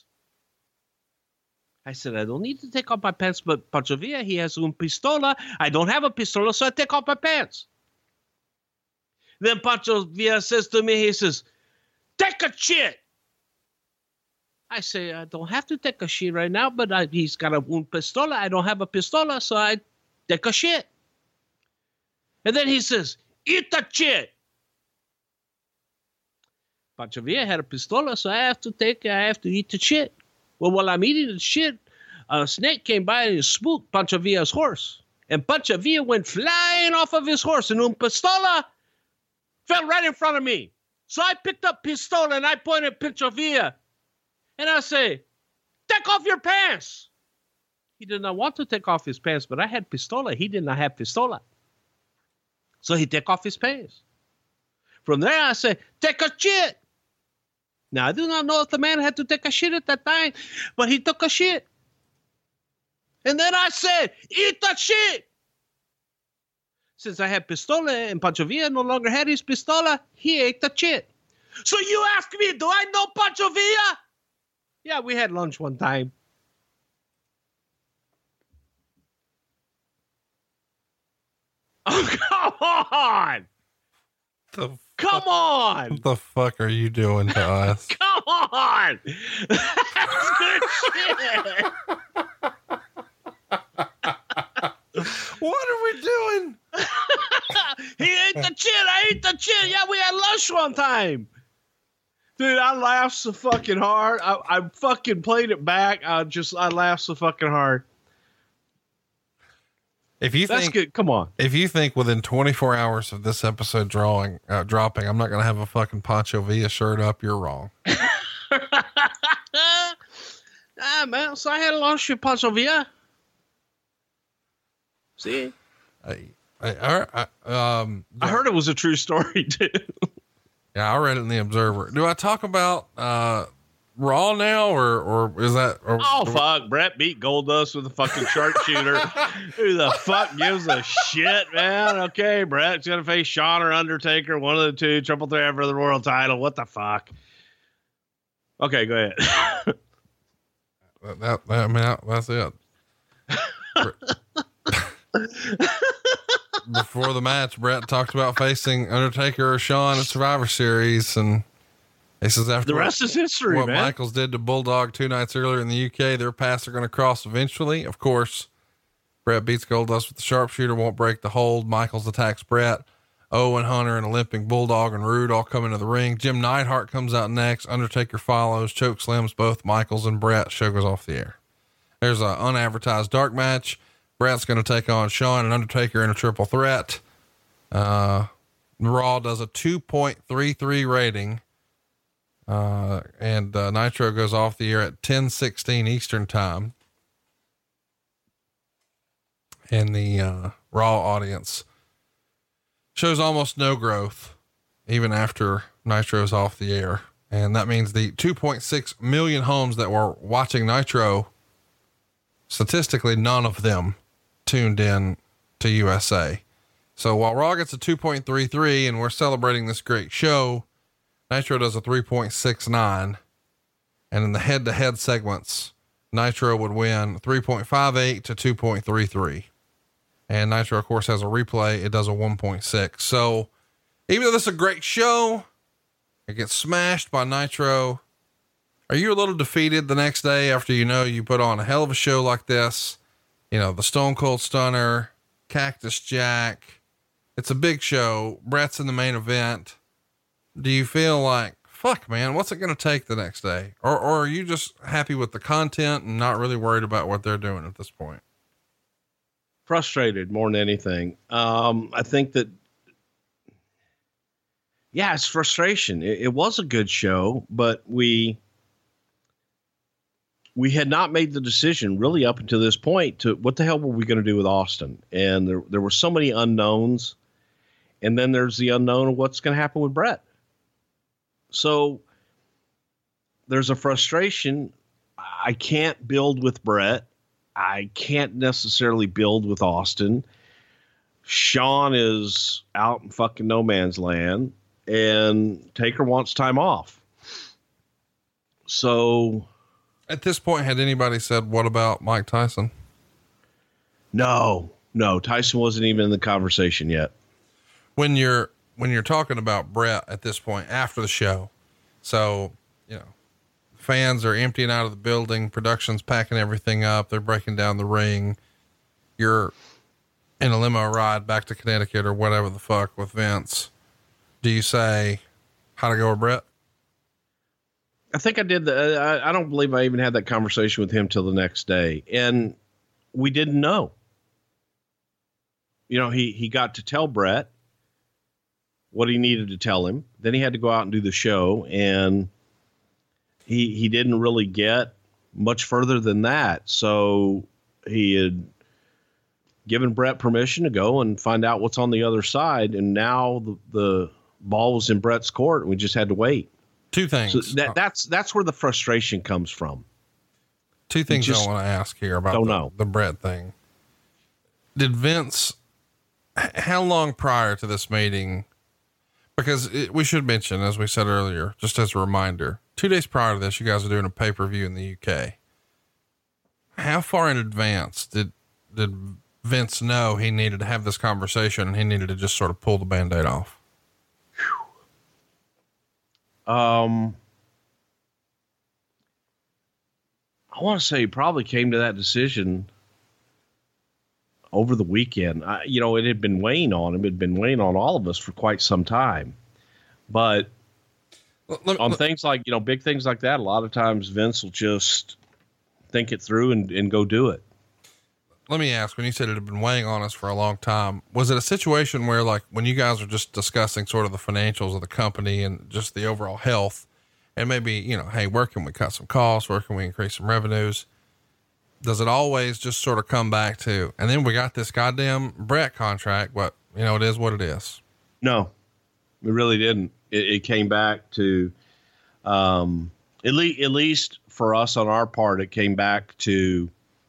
I said, 'I don't need to take off my pants, but Pancho Villa, he has un pistola. I don't have a pistola, so I take off my pants.' Then Pancho Villa says to me, he says, 'Take a shit.' I say, 'I don't have to take a shit right now, but I, he's got a un pistola. I don't have a pistola, so I take a shit.' And then he says, 'Eat the shit.' Pancho Villa had a pistola, so I have to take, I have to eat the shit. Well, while I'm eating the shit, a snake came by and spooked Pancho Villa's horse. And Pancho Villa went flying off of his horse, and un pistola fell right in front of me. So I picked up pistola and I pointed at Pancho Villa. And I say, 'Take off your pants.' He did not want to take off his pants, but I had pistola. He did not have pistola. So he take off his pants. From there, I say, 'Take a shit.' Now, I do not know if the man had to take a shit at that time, but he took a shit. And then I said, 'Eat the shit.' Since I had pistola and Pancho Villa no longer had his pistola, he ate the shit. So you ask me, do I know Pancho Villa? Yeah, we had lunch one time. Oh, come on. The Come on. What the fuck are you doing to us? Come on. That's good shit. What are we doing? He ate the shit. I ate the shit. Yeah, we had lunch one time. Dude, I laughed so fucking hard. I, I fucking played it back. I just, I laughed so fucking hard. If you That's think, good. Come on. If you think within twenty-four hours of this episode drawing, uh, dropping, I'm not going to have a fucking Pancho Villa shirt up, you're wrong. Ah, man. So I had lunch with Pancho Villa. See? I, I, I, um, I heard it was a true story, too. Yeah, I read it in the Observer. Do I talk about uh, Raw now, or or is that? Or, Oh, fuck. Brett beat Goldust with a fucking sharpshooter. Who the fuck gives a shit, man? Okay, Brett's going to face Shawn or Undertaker, one of the two, triple threat for the world title. What the fuck? Okay, go ahead. that, that, that, I mean, that, that's it. Before the match, Brett talked about facing Undertaker or Shawn at Survivor Series, and he says after the rest what, is history, what man. Michaels did to Bulldog two nights earlier in the U K, their paths are going to cross eventually. Of course, Brett beats Goldust with the sharpshooter, won't break the hold. Michaels attacks Brett. Owen, Hunter, and a limping Bulldog and Rude all come into the ring. Jim Neidhart comes out next. Undertaker follows, choke slams both Michaels and Brett. Show goes off the air. There's an unadvertised dark match. Brett's going to take on Shawn and Undertaker in a triple threat. Uh, Raw does a two point three three rating. Uh, and, uh, Nitro goes off the air at ten sixteen Eastern time. And the, uh, Raw audience shows almost no growth even after Nitro's off the air. And that means the two point six million homes that were watching Nitro, statistically, none of them tuned in to U S A. So while Raw gets a two point three three and we're celebrating this great show, Nitro does a three point six nine. And in the head to head segments, Nitro would win three point five eight to two point three three. And Nitro, of course, has a replay. It does a one point six. So even though this is a great show, It gets smashed by Nitro. Are you a little defeated the next day after you know you put on a hell of a show like this? You know, the Stone Cold Stunner, Cactus Jack. It's a big show. Bret's in the main event. Do you feel like, fuck, man, what's it going to take the next day? Or, or are you just happy with the content and not really worried about what they're doing at this point? Frustrated more than anything. Um, I think that, yeah, it's frustration. It, it was a good show, but we, we had not made the decision really up until this point to what the hell were we going to do with Austin? And there, there were so many unknowns. And then there's the unknown of what's going to happen with Bret. So there's a frustration. I can't build with Bret. I can't necessarily build with Austin. Sean is out in fucking no man's land, and Taker wants time off. So at this point, had anybody said, what about Mike Tyson? No, no, Tyson wasn't even in the conversation yet. When you're, when you're talking about Bret at this point after the show, so, you know, fans are emptying out of the building, production's packing everything up. They're breaking down the ring. You're in a limo ride back to Connecticut or whatever the fuck with Vince. Do you say, how to go with Bret? I think I did. The, I, I don't believe I even had that conversation with him till the next day. And we didn't know, you know, he, he got to tell Bret what he needed to tell him. Then he had to go out and do the show, and he, he didn't really get much further than that. So he had given Bret permission to go and find out what's on the other side. And now the, the ball was in Bret's court, and we just had to wait. Two things. So that, that's, that's where the frustration comes from. Two things I want to ask here about don't the, know. the Bret thing. Did Vince, how long prior to this meeting, because it, we should mention, as we said earlier, just as a reminder, two days prior to this, you guys are doing a pay-per-view in the U K. How far in advance did, did Vince know he needed to have this conversation and he needed to just sort of pull the Band-Aid off? Um, I want to say he probably came to that decision over the weekend. I, you know, it had been weighing on him. It had been weighing on all of us for quite some time. But let, let, on let, things like, you know, big things like that, a lot of times Vince will just think it through and, and go do it. Let me ask, when you said it had been weighing on us for a long time, was it a situation where, like, when you guys are just discussing sort of the financials of the company and just the overall health, and maybe, you know, hey, where can we cut some costs? Where can we increase some revenues? Does it always just sort of come back to, and then we got this goddamn Bret contract, but you know, it is what it is? No, it really didn't. It, it came back to, um, at least, at least for us on our part, it came back to,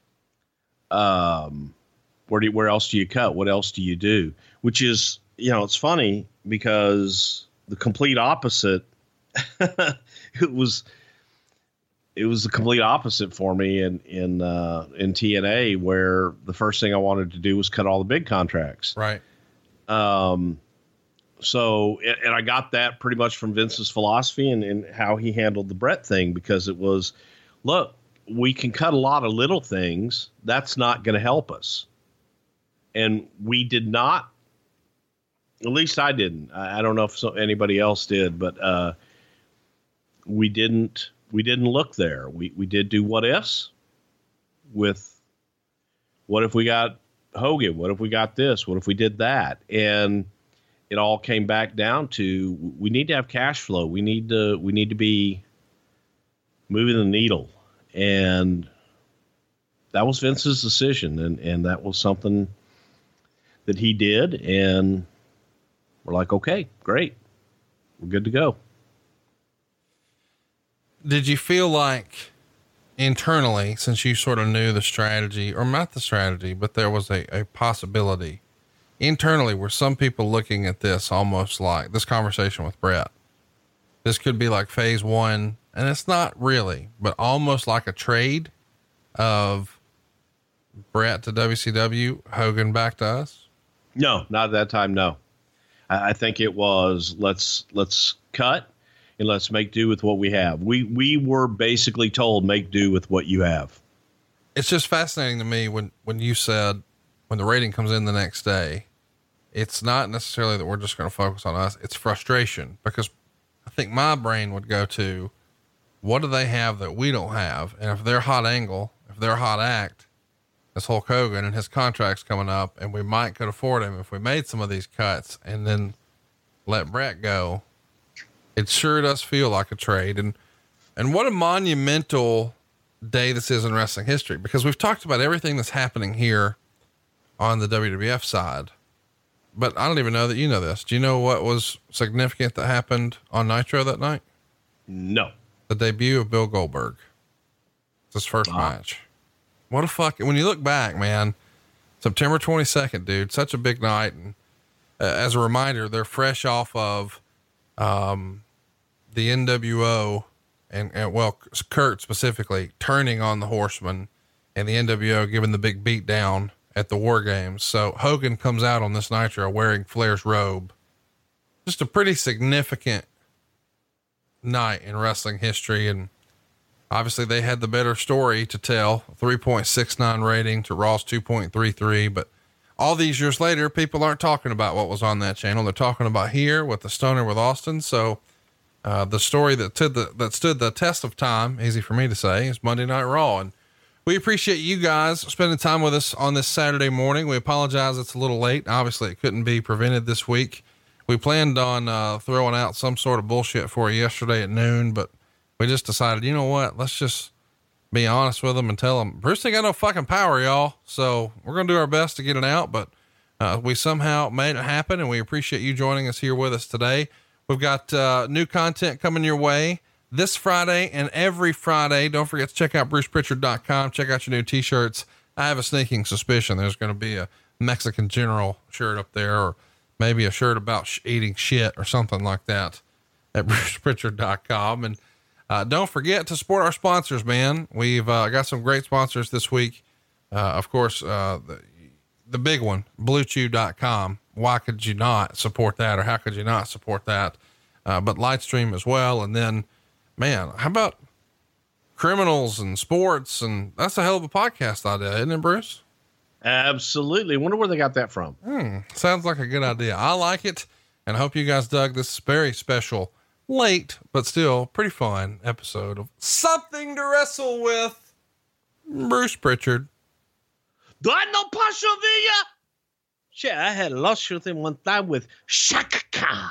um, where do you, where else do you cut? What else do you do? Which is, you know, it's funny because the complete opposite, it was, it was the complete opposite for me in, in, uh, in T N A, where the first thing I wanted to do was cut all the big contracts. Right. Um, so, and I got that pretty much from Vince's philosophy and, and how he handled the Bret thing, because it was, look, we can cut a lot of little things. That's not going to help us. And we did not, at least I didn't, I, I don't know if so, anybody else did, but, uh, we didn't, we didn't look there. We, we did do what ifs with what if we got Hogan? What if we got this? What if we did that? And it all came back down to, we need to have cash flow. We need to, we need to be moving the needle. And that was Vince's decision. And, and that was something that he did. And we're like, okay, great. We're good to go. Did you feel like internally, since you sort of knew the strategy, or not the strategy, but there was a, a possibility internally, were some people looking at this almost like this conversation with Bret? This could be like phase one, and it's not really, but almost like a trade of Bret to W C W, Hogan back to us. No, not at that time. No, I, I think it was, let's, let's cut. and let's make do with what we have. We we were basically told, make do with what you have. It's just fascinating to me when, when you said, when the rating comes in the next day, it's not necessarily that we're just going to focus on us. It's frustration, because I think my brain would go to, what do they have that we don't have? And if they're hot angle, if they're hot act, this Hulk Hogan and his contract's coming up, and we might could afford him if we made some of these cuts and then let Brett go. It sure does feel like a trade. And, and what a monumental day this is in wrestling history, because we've talked about everything that's happening here on the W W F side, but I don't even know that you know this. Do you know what was significant that happened on Nitro that night? No. The debut of Bill Goldberg. It's his first wow. match. What a fuck. When you look back, man, September twenty-second, dude, such a big night. And uh, as a reminder, they're fresh off of, um, the N W O and, and well, Kurt specifically turning on the Horsemen, and the N W O giving the big beat down at the War Games. So Hogan comes out on this Nitro wearing Flair's robe. Just a pretty significant night in wrestling history. And obviously they had the better story to tell, three point six nine rating to Raw's two point three three. But all these years later, people aren't talking about what was on that channel. They're talking about here with the Stoner with Austin. So, uh, the story that stood the, that stood the test of time, easy for me to say, is Monday Night Raw. And we appreciate you guys spending time with us on this Saturday morning. We apologize it's a little late. Obviously, it couldn't be prevented this week. We planned on uh, throwing out some sort of bullshit for you yesterday at noon, but we just decided, you know what? Let's just be honest with them and tell them Bruce ain't got no fucking power, y'all. So we're going to do our best to get it out, but uh, we somehow made it happen, and we appreciate you joining us here with us today. We've got uh, new content coming your way this Friday and every Friday. Don't forget to check out bruce pritchard dot com. Check out your new t-shirts. I have a sneaking suspicion there's going to be a Mexican General shirt up there, or maybe a shirt about sh- eating shit or something like that at bruce pritchard dot com. And, uh, don't forget to support our sponsors, man. We've, uh, got some great sponsors this week. Uh, of course, uh, the, the big one, blue chew dot com. Why could you not support that? Or how could you not support that? Uh, but Lightstream as well. And then, man, how about criminals and sports? And that's a hell of a podcast idea, isn't it, Bruce? Absolutely. Wonder where they got that from. Hmm, sounds like a good idea. I like it, and I hope you guys dug this very special, late, but still pretty fun episode of Something to Wrestle With. Bruce Pritchard. Do I know Pasha Villa? Shit, I had a lawsuit with him one time with Shaka Khan.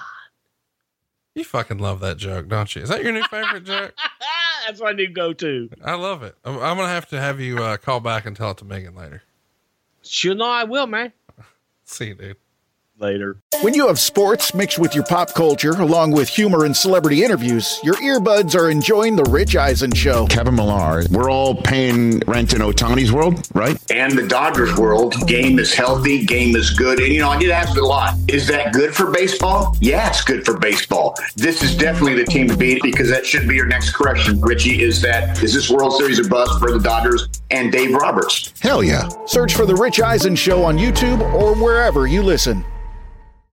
You fucking love that joke, don't you? Is that your new favorite joke? That's my new go-to. I love it. I'm, I'm going to have to have you uh, call back and tell it to Megan later. Sure, no, I will, man. See you, dude. Later. When you have sports mixed with your pop culture, along with humor and celebrity interviews, your earbuds are enjoying The Rich Eisen Show. Kevin Millar, we're all paying rent in Ohtani's world, right? And the Dodgers world, game is healthy, game is good. And, you know, I get asked a lot, is that good for baseball? Yeah, it's good for baseball. This is definitely the team to beat, because that should be your next correction, Richie, is that, is this World Series a bust for the Dodgers and Dave Roberts? Hell yeah. Search for The Rich Eisen Show on YouTube or wherever you listen.